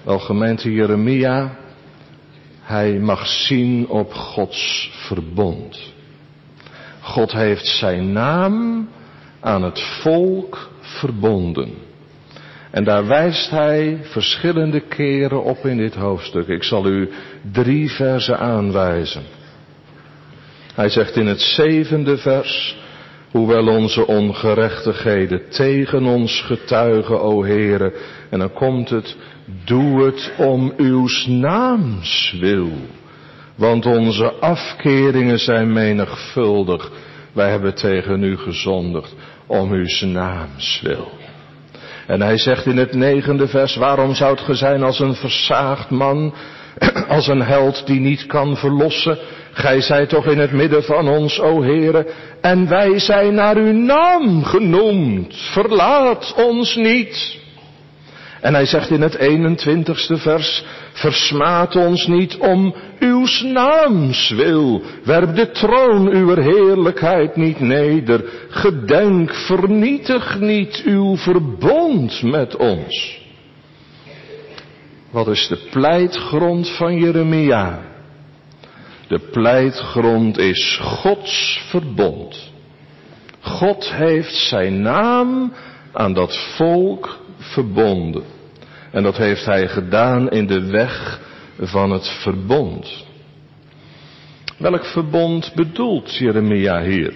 Wel, gemeente, Jeremia, hij mag zien op Gods verbond. God heeft zijn naam aan het volk verbonden. En daar wijst hij verschillende keren op in dit hoofdstuk. Ik zal u 3 versen aanwijzen. Hij zegt in het 7e vers: hoewel onze ongerechtigheden tegen ons getuigen, o Heere. En dan komt het: doe het om uws naams wil. Want onze afkeringen zijn menigvuldig. Wij hebben tegen u gezondigd om uws naams wil. En hij zegt in het 9e vers: waarom zoudt ge zijn als een versaagd man, als een held die niet kan verlossen? Gij zijt toch in het midden van ons, o Heere, en wij zijn naar uw naam genoemd. Verlaat ons niet. En hij zegt in het 21ste vers: versmaad ons niet om uws naams wil. Werp de troon uwer heerlijkheid niet neder. Gedenk, vernietig niet uw verbond met ons. Wat is de pleitgrond van Jeremia? De pleitgrond is Gods verbond. God heeft zijn naam aan dat volk verbonden. En dat heeft hij gedaan in de weg van het verbond. Welk verbond bedoelt Jeremia hier?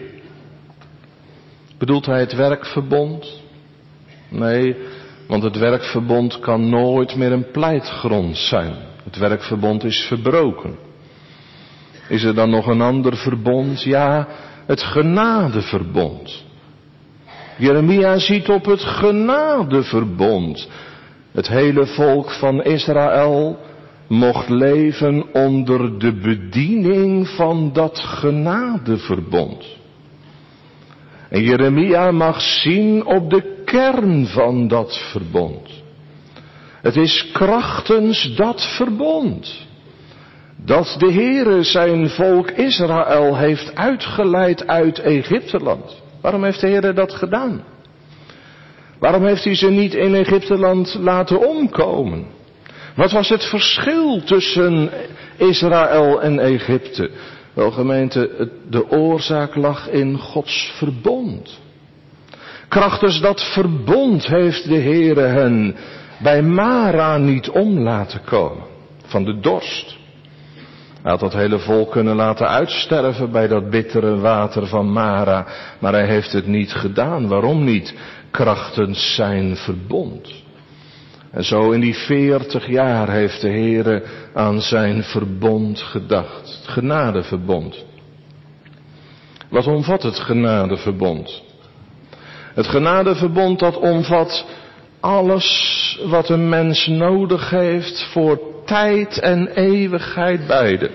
Bedoelt hij het werkverbond? Nee, want het werkverbond kan nooit meer een pleitgrond zijn. Het werkverbond is verbroken. Is er dan nog een ander verbond? Ja, het genadeverbond. Jeremia ziet op het genadeverbond. Het hele volk van Israël mocht leven onder de bediening van dat genadeverbond. En Jeremia mag zien op de kern van dat verbond. Het is krachtens dat verbond dat de Heere zijn volk Israël heeft uitgeleid uit Egypteland. Waarom heeft de Heere dat gedaan? Waarom heeft hij ze niet in Egypteland laten omkomen? Wat was het verschil tussen Israël en Egypte? Wel, gemeente, de oorzaak lag in Gods verbond. Krachtens dat verbond heeft de Heere hen bij Mara niet om laten komen. Van de dorst. Hij had dat hele volk kunnen laten uitsterven bij dat bittere water van Mara. Maar hij heeft het niet gedaan. Waarom niet? Krachtens zijn verbond. En zo in die 40 jaar heeft de Heere aan zijn verbond gedacht. Het genadeverbond. Wat omvat het genadeverbond? Het genadeverbond dat omvat alles wat een mens nodig heeft voor tijd en eeuwigheid beide.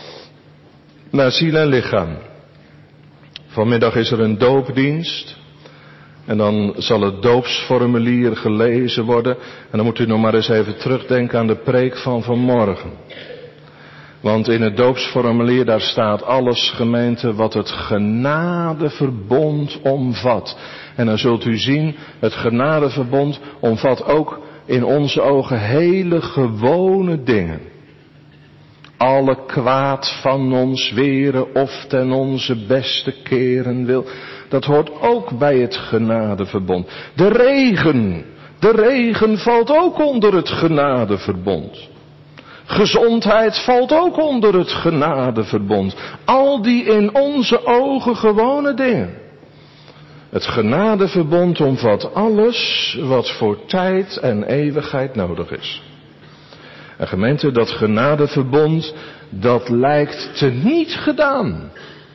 Naar ziel en lichaam. Vanmiddag is er een doopdienst. En dan zal het doopsformulier gelezen worden. En dan moet u nog maar eens even terugdenken aan de preek van vanmorgen. Want in het doopsformulier daar staat alles, gemeente, wat het genadeverbond omvat. En dan zult u zien, het genadeverbond omvat ook in onze ogen hele gewone dingen. Alle kwaad van ons weren of ten onze beste keren wil. Dat hoort ook bij het genadeverbond. De regen valt ook onder het genadeverbond. Gezondheid valt ook onder het genadeverbond. Al die in onze ogen gewone dingen. Het genadeverbond omvat alles wat voor tijd en eeuwigheid nodig is. En gemeente, dat genadeverbond, dat lijkt teniet gedaan.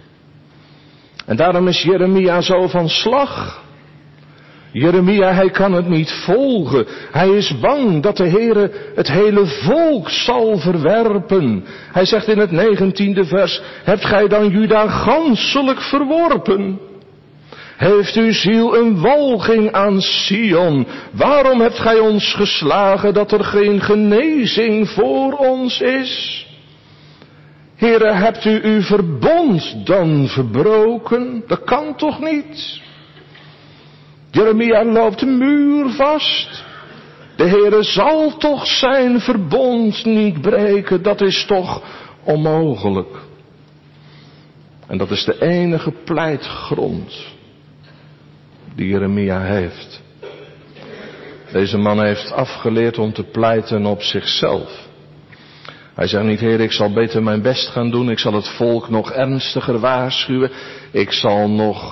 En daarom is Jeremia zo van slag. Jeremia, hij kan het niet volgen. Hij is bang dat de Heere het hele volk zal verwerpen. Hij zegt in het 19e vers, hebt gij dan Juda ganselijk verworpen? Heeft uw ziel een walging aan Sion? Waarom hebt gij ons geslagen dat er geen genezing voor ons is? Heere, hebt u uw verbond dan verbroken? Dat kan toch niet? Jeremia loopt muurvast. De Heere zal toch zijn verbond niet breken. Dat is toch onmogelijk. En dat is de enige pleitgrond die Jeremia heeft. Deze man heeft afgeleerd om te pleiten op zichzelf. Hij zegt niet, Heer, ik zal beter mijn best gaan doen. Ik zal het volk nog ernstiger waarschuwen. Ik zal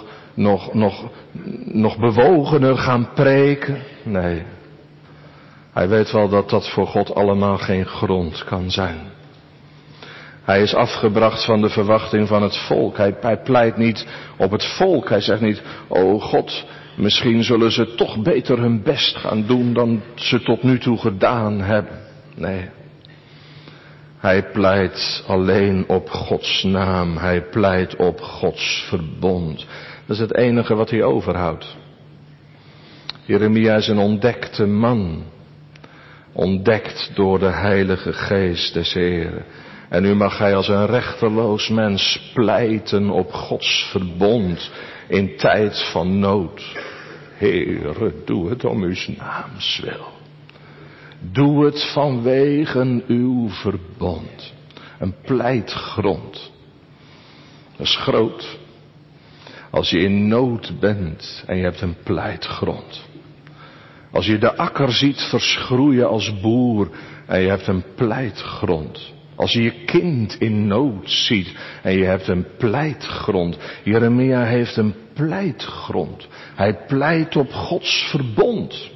nog bewogener gaan preken. Nee. Hij weet wel dat dat voor God allemaal geen grond kan zijn. Hij is afgebracht van de verwachting van het volk. Hij pleit niet op het volk. Hij zegt niet, oh God, misschien zullen ze toch beter hun best gaan doen dan ze tot nu toe gedaan hebben. Nee. Hij pleit alleen op Gods naam. Hij pleit op Gods verbond. Dat is het enige wat hij overhoudt. Jeremia is een ontdekte man. Ontdekt door de Heilige Geest des Heren. En nu mag hij als een rechteloos mens pleiten op Gods verbond in tijd van nood. Heere, doe het om uw naams wil. Doe het vanwege uw verbond. Een pleitgrond. Dat is groot. Als je in nood bent en je hebt een pleitgrond. Als je de akker ziet verschroeien als boer en je hebt een pleitgrond. Als je je kind in nood ziet en je hebt een pleitgrond. Jeremia heeft een pleitgrond. Hij pleit op Gods verbond.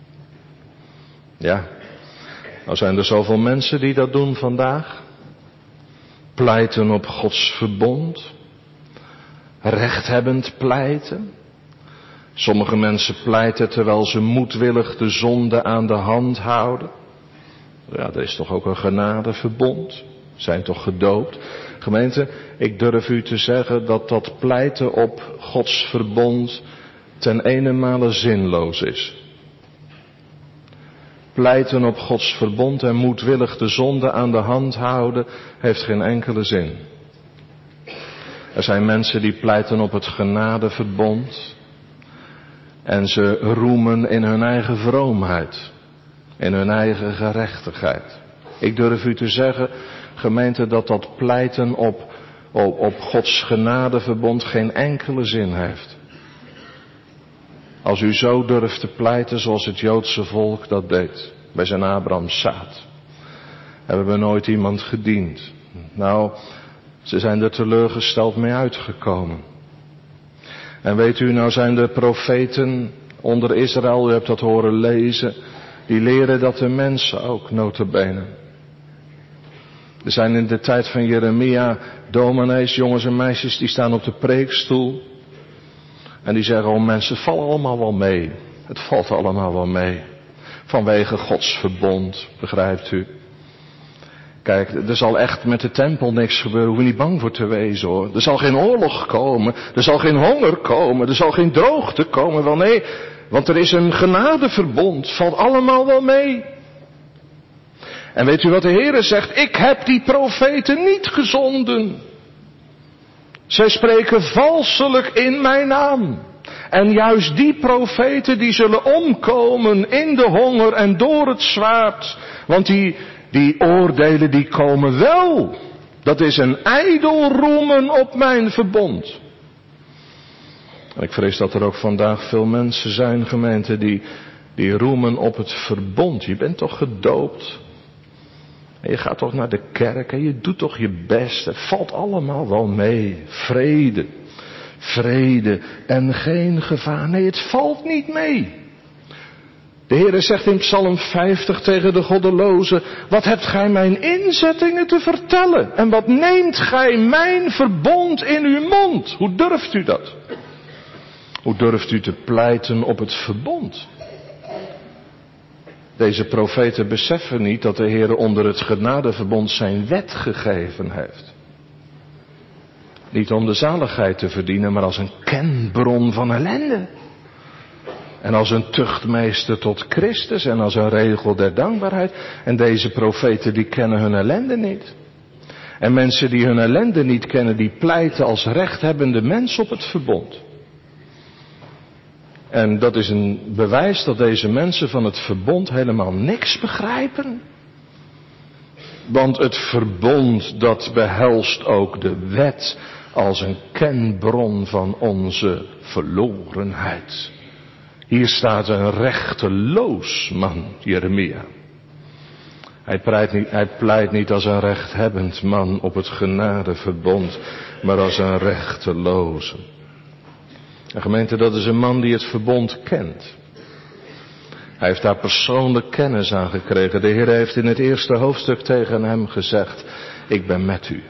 Ja, nou zijn er zoveel mensen die dat doen vandaag. Pleiten op Gods verbond. Rechthebbend pleiten. Sommige mensen pleiten terwijl ze moedwillig de zonde aan de hand houden. Ja, dat is toch ook een genadeverbond. Zijn toch gedoopt. Gemeente, ik durf u te zeggen dat dat pleiten op Gods verbond ten eenenmale zinloos is. Pleiten op Gods verbond en moedwillig de zonde aan de hand houden heeft geen enkele zin. Er zijn mensen die pleiten op het genadeverbond en ze roemen in hun eigen vroomheid, in hun eigen gerechtigheid. Ik durf u te zeggen, gemeente, dat dat pleiten op Gods genadeverbond geen enkele zin heeft. Als u zo durft te pleiten zoals het Joodse volk dat deed, bij zijn Abrahams zaad, hebben we nooit iemand gediend. Nou, ze zijn er teleurgesteld mee uitgekomen. En weet u, nou zijn de profeten onder Israël, u hebt dat horen lezen, die leren dat de mensen ook, nota bene. Er zijn in de tijd van Jeremia dominees, jongens en meisjes, die staan op de preekstoel. En die zeggen, oh mensen, het valt allemaal wel mee. Het valt allemaal wel mee. Vanwege Gods verbond, begrijpt u. Kijk, er zal echt met de tempel niks gebeuren, hoef je niet bang voor te wezen hoor. Er zal geen oorlog komen, er zal geen honger komen, er zal geen droogte komen. Wel nee, want er is een genadeverbond, valt allemaal wel mee. En weet u wat de Heere zegt? Ik heb die profeten niet gezonden. Zij spreken valselijk in mijn naam. En juist die profeten die zullen omkomen in de honger en door het zwaard. Want die oordelen die komen wel. Dat is een ijdel roemen op mijn verbond. En ik vrees dat er ook vandaag veel mensen zijn, gemeente, die roemen op het verbond. Je bent toch gedoopt? En je gaat toch naar de kerk en je doet toch je best. Het valt allemaal wel mee. Vrede. Vrede en geen gevaar. Nee, het valt niet mee. De Heere zegt in Psalm 50 tegen de goddelozen: wat hebt gij mijn inzettingen te vertellen? En wat neemt gij mijn verbond in uw mond? Hoe durft u dat? Hoe durft u te pleiten op het verbond? Deze profeten beseffen niet dat de Heere onder het genadeverbond zijn wet gegeven heeft. Niet om de zaligheid te verdienen, maar als een kenbron van ellende. En als een tuchtmeester tot Christus en als een regel der dankbaarheid. En deze profeten die kennen hun ellende niet. En mensen die hun ellende niet kennen, die pleiten als rechthebbende mens op het verbond. En dat is een bewijs dat deze mensen van het verbond helemaal niks begrijpen. Want het verbond dat behelst ook de wet als een kenbron van onze verlorenheid. Hier staat een rechteloos man, Jeremia. Hij pleit niet als een rechthebbend man op het genadeverbond, maar als een rechteloze. En gemeente, dat is een man die het verbond kent. Hij heeft daar persoonlijk kennis aan gekregen. De Heer heeft in het eerste hoofdstuk tegen hem gezegd: ik ben met u.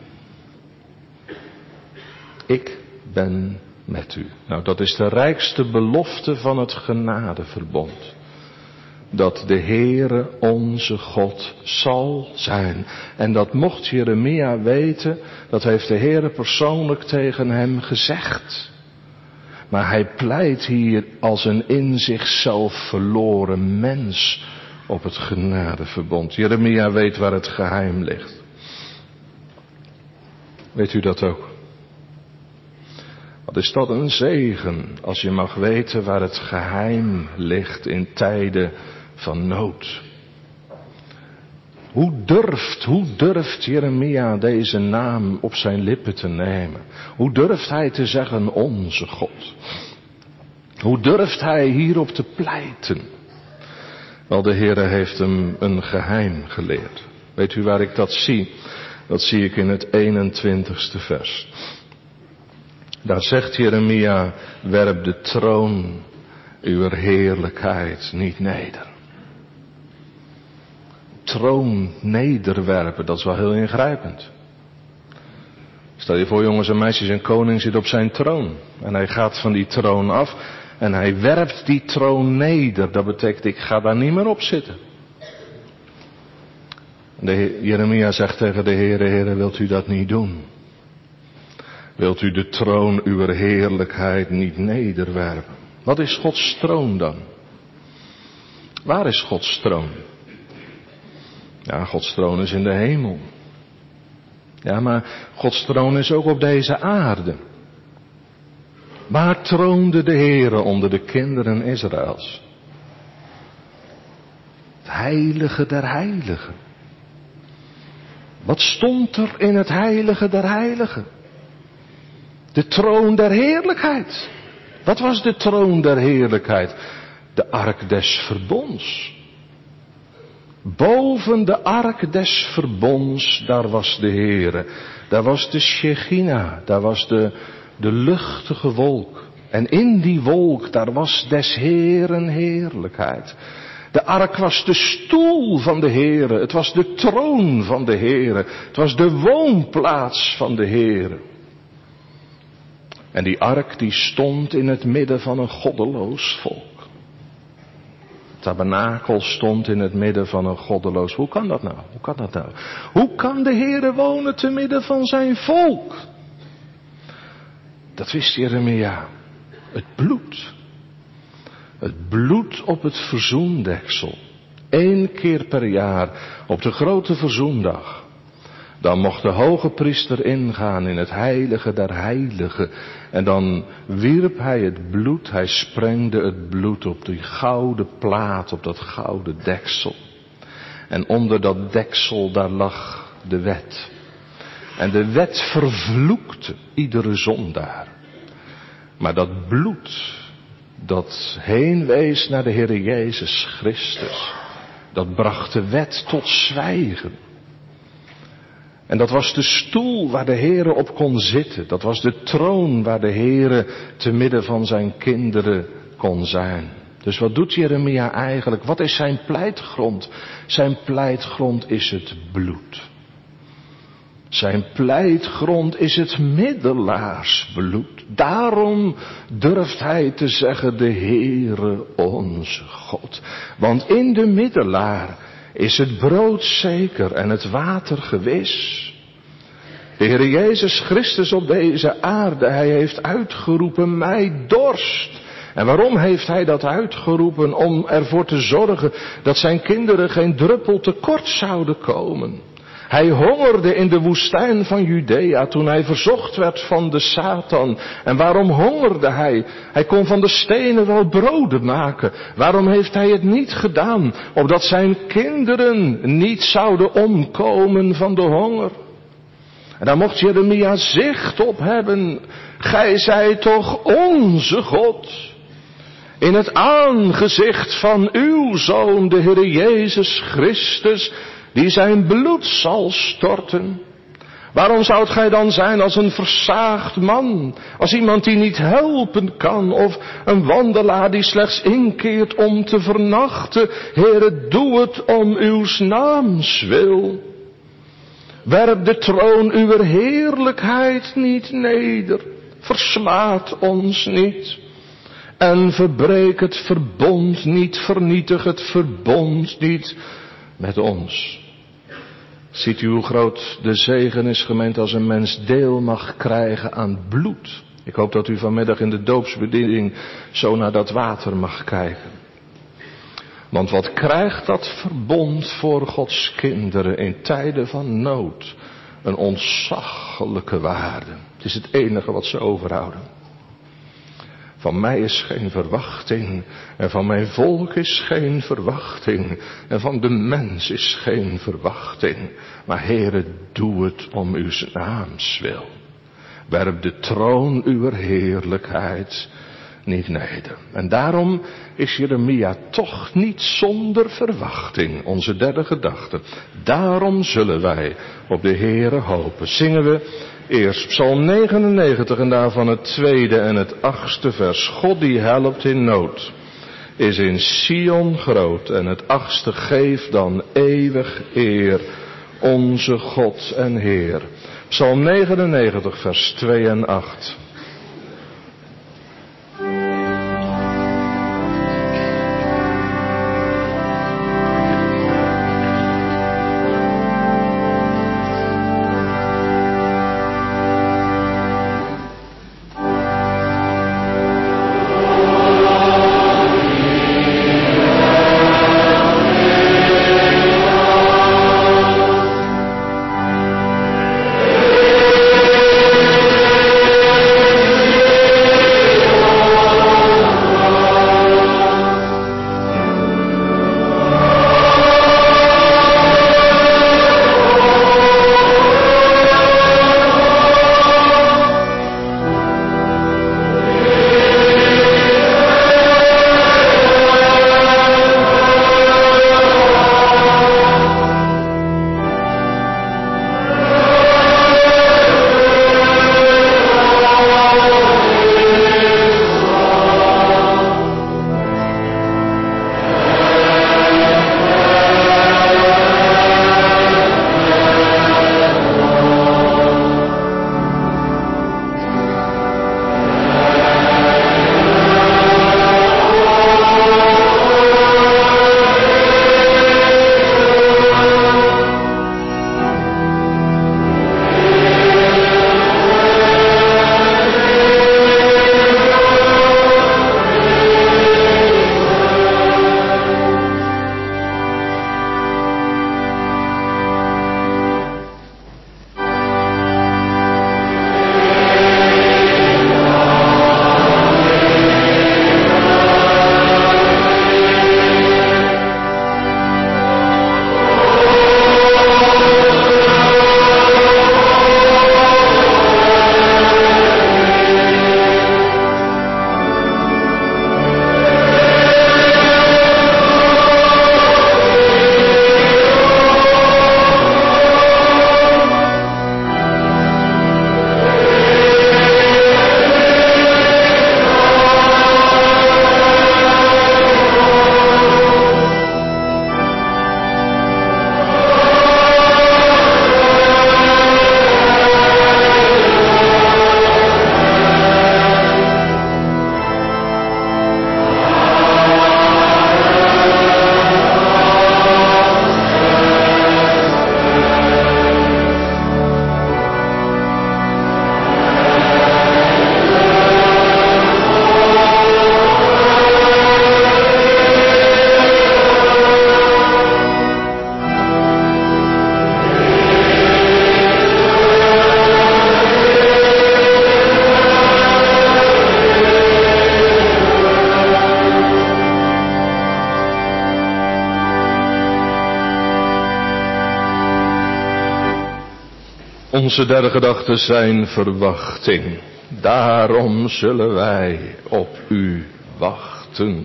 Ik ben met u. Nou, dat is de rijkste belofte van het genadeverbond. Dat de Heere onze God zal zijn. En dat mocht Jeremia weten, dat heeft de Heere persoonlijk tegen hem gezegd. Maar hij pleit hier als een in zichzelf verloren mens op het genadeverbond. Jeremia weet waar het geheim ligt. Weet u dat ook? Wat is dat een zegen als je mag weten waar het geheim ligt in tijden van nood. Hoe durft Jeremia deze naam op zijn lippen te nemen? Hoe durft hij te zeggen onze God? Hoe durft hij hierop te pleiten? Wel, de Heere heeft hem een geheim geleerd. Weet u waar ik dat zie? Dat zie ik in het 21ste vers. Daar zegt Jeremia: werp de troon uw heerlijkheid niet neder. Troon nederwerpen, dat is wel heel ingrijpend. Stel je voor, jongens en meisjes, een koning zit op zijn troon. En hij gaat van die troon af en hij werpt die troon neder. Dat betekent, ik ga daar niet meer op zitten. Jeremia zegt tegen de Heere: Heere, wilt u dat niet doen? Wilt u de troon uw heerlijkheid niet nederwerpen? Wat is Gods troon dan? Waar is Gods troon? Ja, Gods troon is in de hemel. Ja, maar Gods troon is ook op deze aarde. Waar troonde de Heere onder de kinderen Israëls? Het heilige der heiligen. Wat stond er in het heilige der heiligen? De troon der heerlijkheid. Wat was de troon der heerlijkheid? De ark des verbonds. Boven de ark des verbonds, daar was de Heere. Daar was de Shechina, daar was de luchtige wolk. En in die wolk, daar was des Heeren heerlijkheid. De ark was de stoel van de Heere. Het was de troon van de Heere. Het was de woonplaats van de Heere. En die ark die stond in het midden van een goddeloos volk. Het tabernakel stond in het midden van een goddeloos. Hoe kan dat nou? Hoe kan de Heere wonen te midden van zijn volk? Dat wist Jeremia. Het bloed. Het bloed op het verzoendeksel. 1 keer per jaar op de grote verzoendag. Dan mocht de hoge priester ingaan in het heilige der heiligen. En dan wierp hij het bloed, hij sprengde het bloed op die gouden plaat, op dat gouden deksel. En onder dat deksel, daar lag de wet. En de wet vervloekte iedere zondaar. Maar dat bloed, dat heen wees naar de Heer Jezus Christus, dat bracht de wet tot zwijgen. En dat was de stoel waar de Heere op kon zitten. Dat was de troon waar de Heere te midden van zijn kinderen kon zijn. Dus wat doet Jeremia eigenlijk? Wat is zijn pleitgrond? Zijn pleitgrond is het bloed. Zijn pleitgrond is het middelaarsbloed. Daarom durft hij te zeggen: de Heere onze God. Want in de middelaar is het brood zeker en het water gewis. De Heer Jezus Christus op deze aarde, hij heeft uitgeroepen: mij dorst. En waarom heeft hij dat uitgeroepen? Om ervoor te zorgen dat zijn kinderen geen druppel tekort zouden komen. Hij hongerde in de woestijn van Judea toen hij verzocht werd van de Satan. En waarom hongerde hij? Hij kon van de stenen wel broden maken. Waarom heeft hij het niet gedaan? Opdat zijn kinderen niet zouden omkomen van de honger. En daar mocht Jeremia zicht op hebben. Gij zijt toch onze God. In het aangezicht van uw Zoon, de Heer Jezus Christus, die zijn bloed zal storten. Waarom zoudt gij dan zijn als een versaagd man, als iemand die niet helpen kan, of een wandelaar die slechts inkeert om te vernachten? Heere, doe het om uw naams wil. Werp de troon uw heerlijkheid niet neder, versmaad ons niet. En verbreek het verbond niet, vernietig het verbond niet met ons. Ziet u hoe groot de zegen is, gemeente, als een mens deel mag krijgen aan bloed. Ik hoop dat u vanmiddag in de doopsbediening zo naar dat water mag kijken. Want wat krijgt dat verbond voor Gods kinderen in tijden van nood? Een ontzaglijke waarde. Het is het enige wat ze overhouden. Van mij is geen verwachting, en van mijn volk is geen verwachting, en van de mens is geen verwachting. Maar Heere, doe het om uw naams wil. Werp de troon uw heerlijkheid niet neder. En daarom is Jeremia toch niet zonder verwachting, onze derde gedachte. Daarom zullen wij op de Heere hopen. Zingen we eerst Psalm 99 en daarvan het tweede en het 8e vers. God die helpt in nood, is in Sion groot. En het 8e geef dan eeuwig eer, onze God en Heer. Psalm 99 vers 2 en 8. Onze derde gedachte zijn verwachting. Daarom zullen wij op u wachten.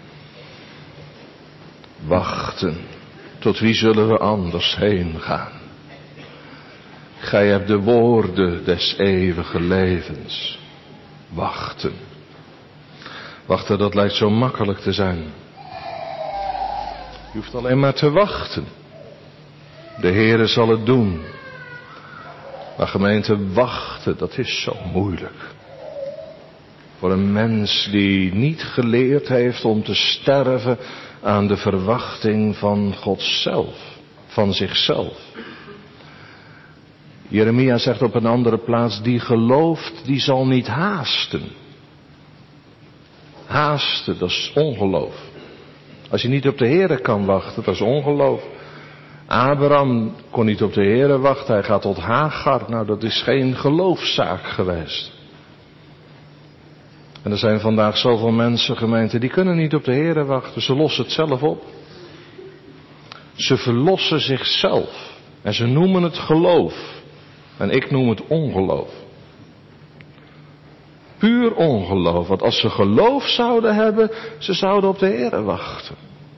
Wachten. Tot wie zullen we anders heen gaan? Gij hebt de woorden des eeuwige levens. Wachten. Wachten, dat lijkt zo makkelijk te zijn. Je hoeft alleen maar te wachten. De Heere zal het doen. Maar gemeente, wachten, dat is zo moeilijk. Voor een mens die niet geleerd heeft om te sterven aan de verwachting van God zelf, van zichzelf. Jeremia zegt op een andere plaats, die gelooft, die zal niet haasten. Haasten, dat is ongeloof. Als je niet op de Heere kan wachten, dat is ongeloof. Abraham kon niet op de Heere wachten, hij gaat tot Hagar. Nou, dat is geen geloofszaak geweest. En er zijn vandaag zoveel mensen, gemeente, die kunnen niet op de Heere wachten. Ze lossen het zelf op. Ze verlossen zichzelf. En ze noemen het geloof. En ik noem het ongeloof. Puur ongeloof. Want als ze geloof zouden hebben, ze zouden op de Heere wachten.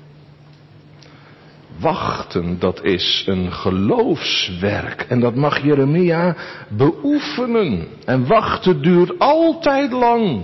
Wachten, dat is een geloofswerk. En dat mag Jeremia beoefenen. En wachten duurt altijd lang.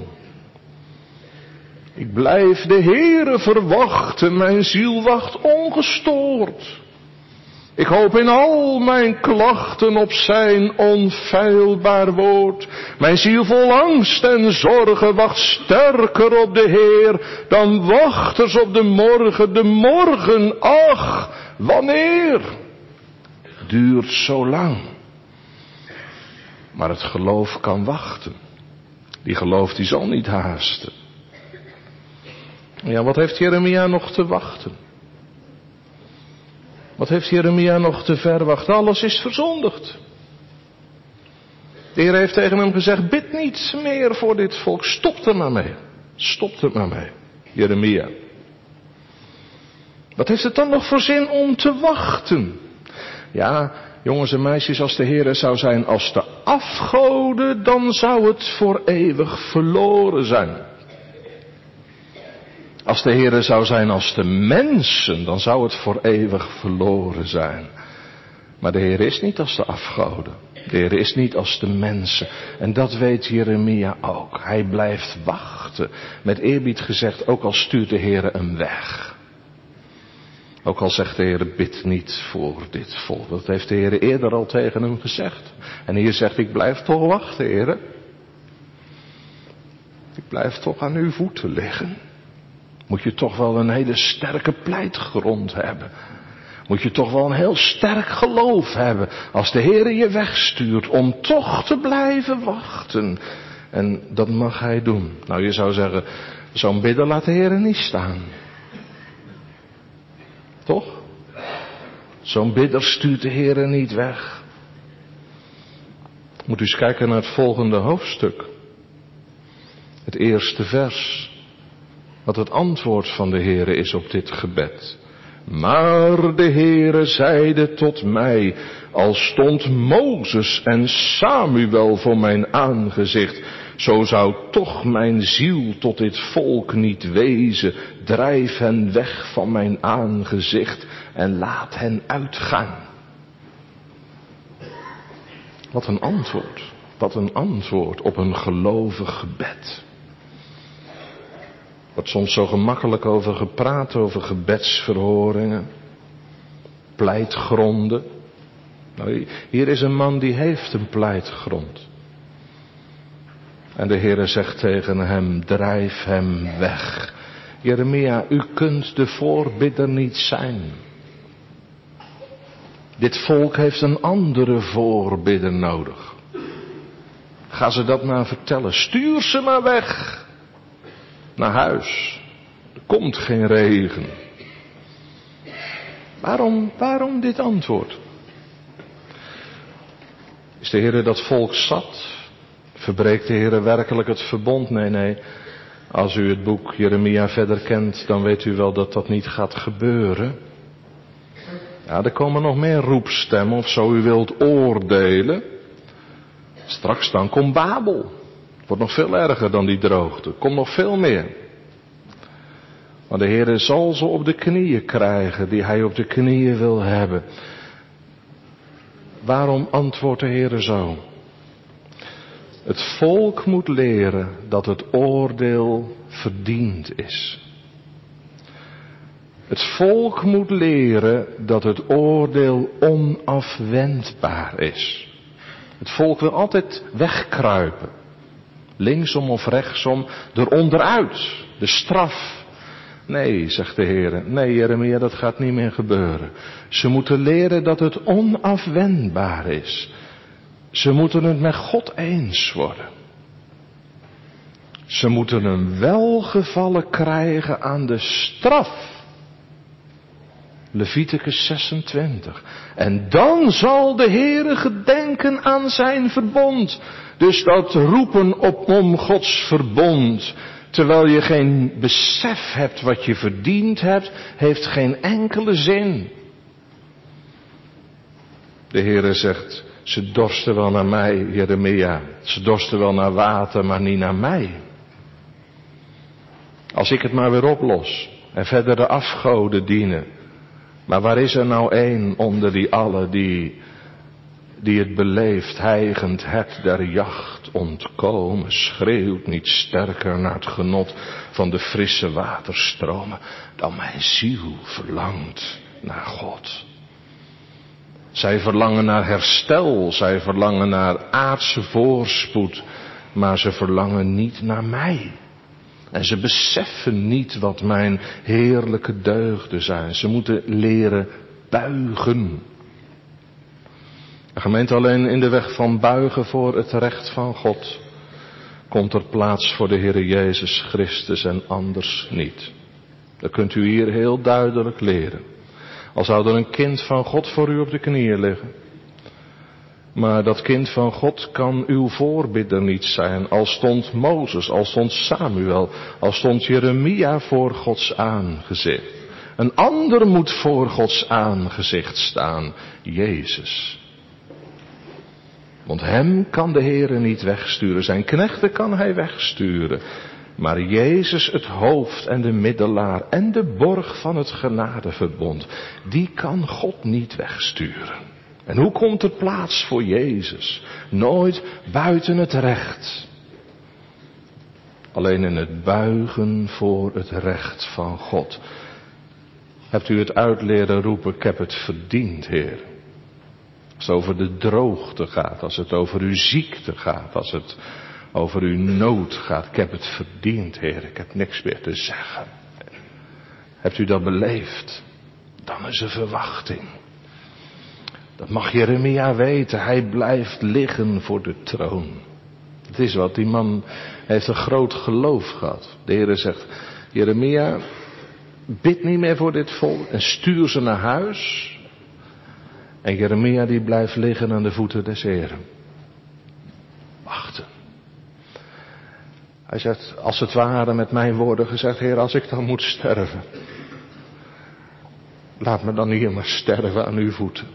Ik blijf de Heere verwachten, mijn ziel wacht ongestoord. Ik hoop in al mijn klachten op zijn onfeilbaar woord. Mijn ziel vol angst en zorgen wacht sterker op de Heer dan wachters op de morgen. De morgen, ach, wanneer? Duurt zo lang. Maar het geloof kan wachten. Die geloof die zal niet haasten. Ja, wat heeft Jeremia nog te wachten? Wat heeft Jeremia nog te verwachten? Alles is verzondigd. De Heer heeft tegen hem gezegd, bid niet meer voor dit volk. Stop er maar mee. Stop er maar mee. Jeremia. Wat heeft het dan nog voor zin om te wachten? Ja, jongens en meisjes, als de Heer zou zijn als de afgoden, dan zou het voor eeuwig verloren zijn. Als de Heere zou zijn als de mensen, dan zou het voor eeuwig verloren zijn. Maar de Heer is niet als de afgoden. De Heer is niet als de mensen. En dat weet Jeremia ook. Hij blijft wachten. Met eerbied gezegd, ook al stuurt de Heer hem weg. Ook al zegt de Heer, bid niet voor dit volk. Dat heeft de Heer eerder al tegen hem gezegd. En hier zegt, ik blijf toch wachten, Heer. Ik blijf toch aan uw voeten liggen. Moet je toch wel een hele sterke pleitgrond hebben. Moet je toch wel een heel sterk geloof hebben. Als de Heer je wegstuurt om toch te blijven wachten. En dat mag hij doen. Nou, je zou zeggen, zo'n bidder laat de Heer niet staan. Toch? Zo'n bidder stuurt de Heer niet weg. Moet u eens kijken naar het volgende hoofdstuk. Het eerste vers. Wat het antwoord van de Heere is op dit gebed. Maar de Heere zeide tot mij, al stond Mozes en Samuel voor mijn aangezicht, zo zou toch mijn ziel tot dit volk niet wezen. Drijf hen weg van mijn aangezicht en laat hen uitgaan. Wat een antwoord. Wat een antwoord op een gelovig gebed. Er wordt soms zo gemakkelijk over gepraat, over gebedsverhoringen, pleitgronden. Nou, hier is een man die heeft een pleitgrond. En de Heere zegt tegen hem, drijf hem weg. Jeremia, u kunt de voorbidder niet zijn. Dit volk heeft een andere voorbidder nodig. Ga ze dat maar vertellen. Stuur ze maar weg. Naar huis. Er komt geen regen. Waarom dit antwoord? Is de Heere dat volk zat? Verbreekt de Heere werkelijk het verbond? Nee. Als u het boek Jeremia verder kent, dan weet u wel dat dat niet gaat gebeuren. Ja, er komen nog meer roepstemmen, of zo u wilt oordelen. Straks dan komt Babel. Het wordt nog veel erger dan die droogte. Er komt nog veel meer. Maar de Heer zal ze op de knieën krijgen die hij op de knieën wil hebben. Waarom antwoordt de Heer zo? Het volk moet leren dat het oordeel verdiend is. Het volk moet leren dat het oordeel onafwendbaar is. Het volk wil altijd wegkruipen. Linksom of rechtsom, eronderuit. De straf. Nee, zegt de Heer. Nee, Jeremia, dat gaat niet meer gebeuren. Ze moeten leren dat het onafwendbaar is. Ze moeten het met God eens worden. Ze moeten een welgevallen krijgen aan de straf. Leviticus 26. En dan zal de Heere gedenken aan zijn verbond. Dus dat roepen om Gods verbond, terwijl je geen besef hebt wat je verdiend hebt, heeft geen enkele zin. De Heere zegt, ze dorsten wel naar mij, Jeremia. Ze dorsten wel naar water, maar niet naar mij. Als ik het maar weer oplos en verder de afgoden dienen. Maar waar is er nou één onder die allen die het beleeft, hijgend het der jacht ontkomen, schreeuwt niet sterker naar het genot van de frisse waterstromen dan mijn ziel verlangt naar God. Zij verlangen naar herstel, zij verlangen naar aardse voorspoed, maar ze verlangen niet naar mij. En ze beseffen niet wat mijn heerlijke deugden zijn. Ze moeten leren buigen. De gemeente, alleen in de weg van buigen voor het recht van God komt er plaats voor de Heere Jezus Christus en anders niet. Dat kunt u hier heel duidelijk leren. Al zou er een kind van God voor u op de knieën liggen. Maar dat kind van God kan uw voorbidder niet zijn. Al stond Mozes, al stond Samuel, al stond Jeremia voor Gods aangezicht. Een ander moet voor Gods aangezicht staan, Jezus. Want hem kan de Heere niet wegsturen, zijn knechten kan hij wegsturen. Maar Jezus, het hoofd en de middelaar en de borg van het genadeverbond, die kan God niet wegsturen. En hoe komt er plaats voor Jezus? Nooit buiten het recht. Alleen in het buigen voor het recht van God. Hebt u het uit leren roepen, ik heb het verdiend, Heer. Als het over de droogte gaat, als het over uw ziekte gaat, als het over uw nood gaat. Ik heb het verdiend, Heer, ik heb niks meer te zeggen. Hebt u dat beleefd? Dan is er verwachting. Dat mag Jeremia weten, hij blijft liggen voor de troon. Het is wat, die man heeft een groot geloof gehad. De Heer zegt, Jeremia, bid niet meer voor dit volk en stuur ze naar huis. En Jeremia die blijft liggen aan de voeten des Heren. Wachten. Hij zegt, als het ware met mijn woorden gezegd, Heer, als ik dan moet sterven. Laat me dan hier maar sterven aan uw voeten.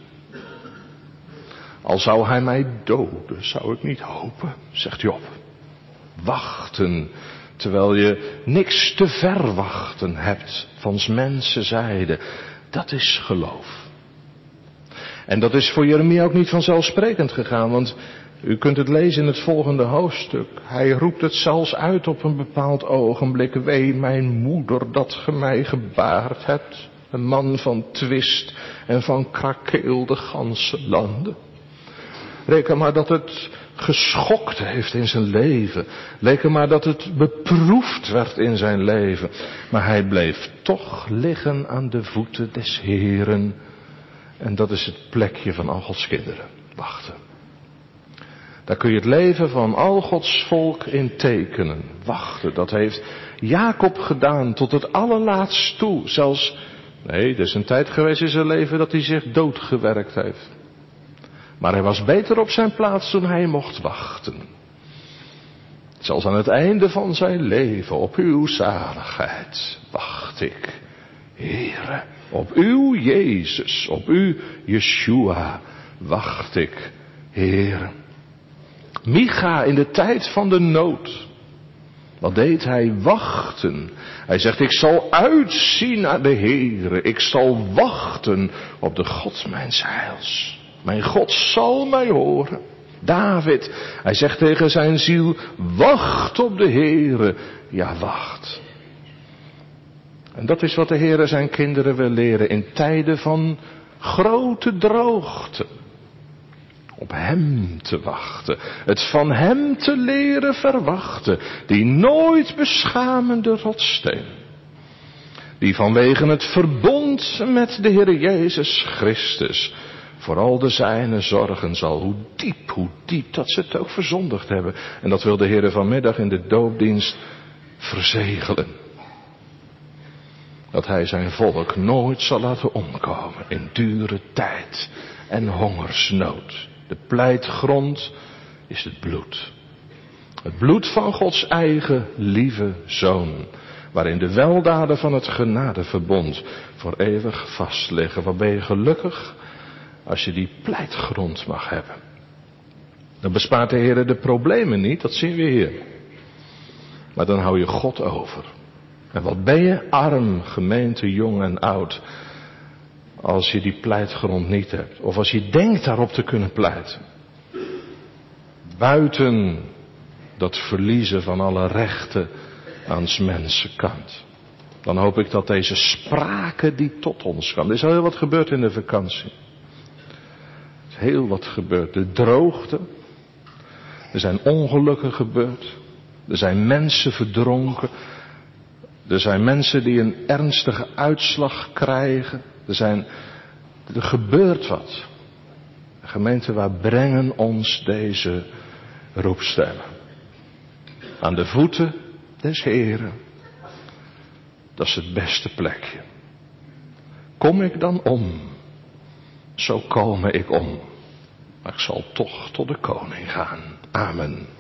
Al zou hij mij doden, zou ik niet hopen, zegt Job. Wachten, terwijl je niks te verwachten hebt van 's mensen zijde. Dat is geloof. En dat is voor Jeremia ook niet vanzelfsprekend gegaan, want u kunt het lezen in het volgende hoofdstuk. Hij roept het zelfs uit op een bepaald ogenblik. Wee mijn moeder dat ge mij gebaard hebt. Een man van twist en van krakeel de ganse landen. Reken maar dat het geschokt heeft in zijn leven. Reken maar dat het beproefd werd in zijn leven. Maar hij bleef toch liggen aan de voeten des Heeren. En dat is het plekje van al Gods kinderen. Wachten. Daar kun je het leven van al Gods volk in tekenen. Wachten, dat heeft Jacob gedaan tot het allerlaatst toe. Zelfs, nee, er is een tijd geweest in zijn leven dat hij zich doodgewerkt heeft. Maar hij was beter op zijn plaats toen hij mocht wachten. Zelfs aan het einde van zijn leven, op uw zaligheid, wacht ik, Heere. Op uw Jezus, op uw Yeshua, wacht ik, Heere. Micha in de tijd van de nood. Wat deed hij? Wachten. Hij zegt, ik zal uitzien naar de Heere. Ik zal wachten op de God mijns heils. Mijn God zal mij horen. David, hij zegt tegen zijn ziel, wacht op de Heere. Ja, wacht. En dat is wat de Heere zijn kinderen wil leren in tijden van grote droogte. Op hem te wachten. Het van hem te leren verwachten. Die nooit beschamende rotsteen. Die vanwege het verbond met de Heer Jezus Christus voor al de zijnen zorgen zal. Hoe diep dat ze het ook verzondigd hebben. En dat wil de Heer vanmiddag in de doopdienst verzegelen. Dat hij zijn volk nooit zal laten omkomen in dure tijd en hongersnood. De pleitgrond is het bloed. Het bloed van Gods eigen lieve Zoon. Waarin de weldaden van het genadeverbond voor eeuwig vastliggen. Wat ben je gelukkig als je die pleitgrond mag hebben. Dan bespaart de Heer de problemen niet, dat zien we hier. Maar dan hou je God over. En wat ben je arm, gemeente, jong en oud, als je die pleitgrond niet hebt. Of als je denkt daarop te kunnen pleiten. Buiten dat verliezen van alle rechten aan 's mensenkant. Dan hoop ik dat deze sprake die tot ons kan. Er is al heel wat gebeurd in de vakantie. Er is heel wat gebeurd. De droogte. Er zijn ongelukken gebeurd. Er zijn mensen verdronken. Er zijn mensen die een ernstige uitslag krijgen. Er gebeurt wat. Gemeente, waar brengen ons deze roepstemmen? Aan de voeten des Heren. Dat is het beste plekje. Kom ik dan om? Zo kome ik om. Maar ik zal toch tot de koning gaan. Amen.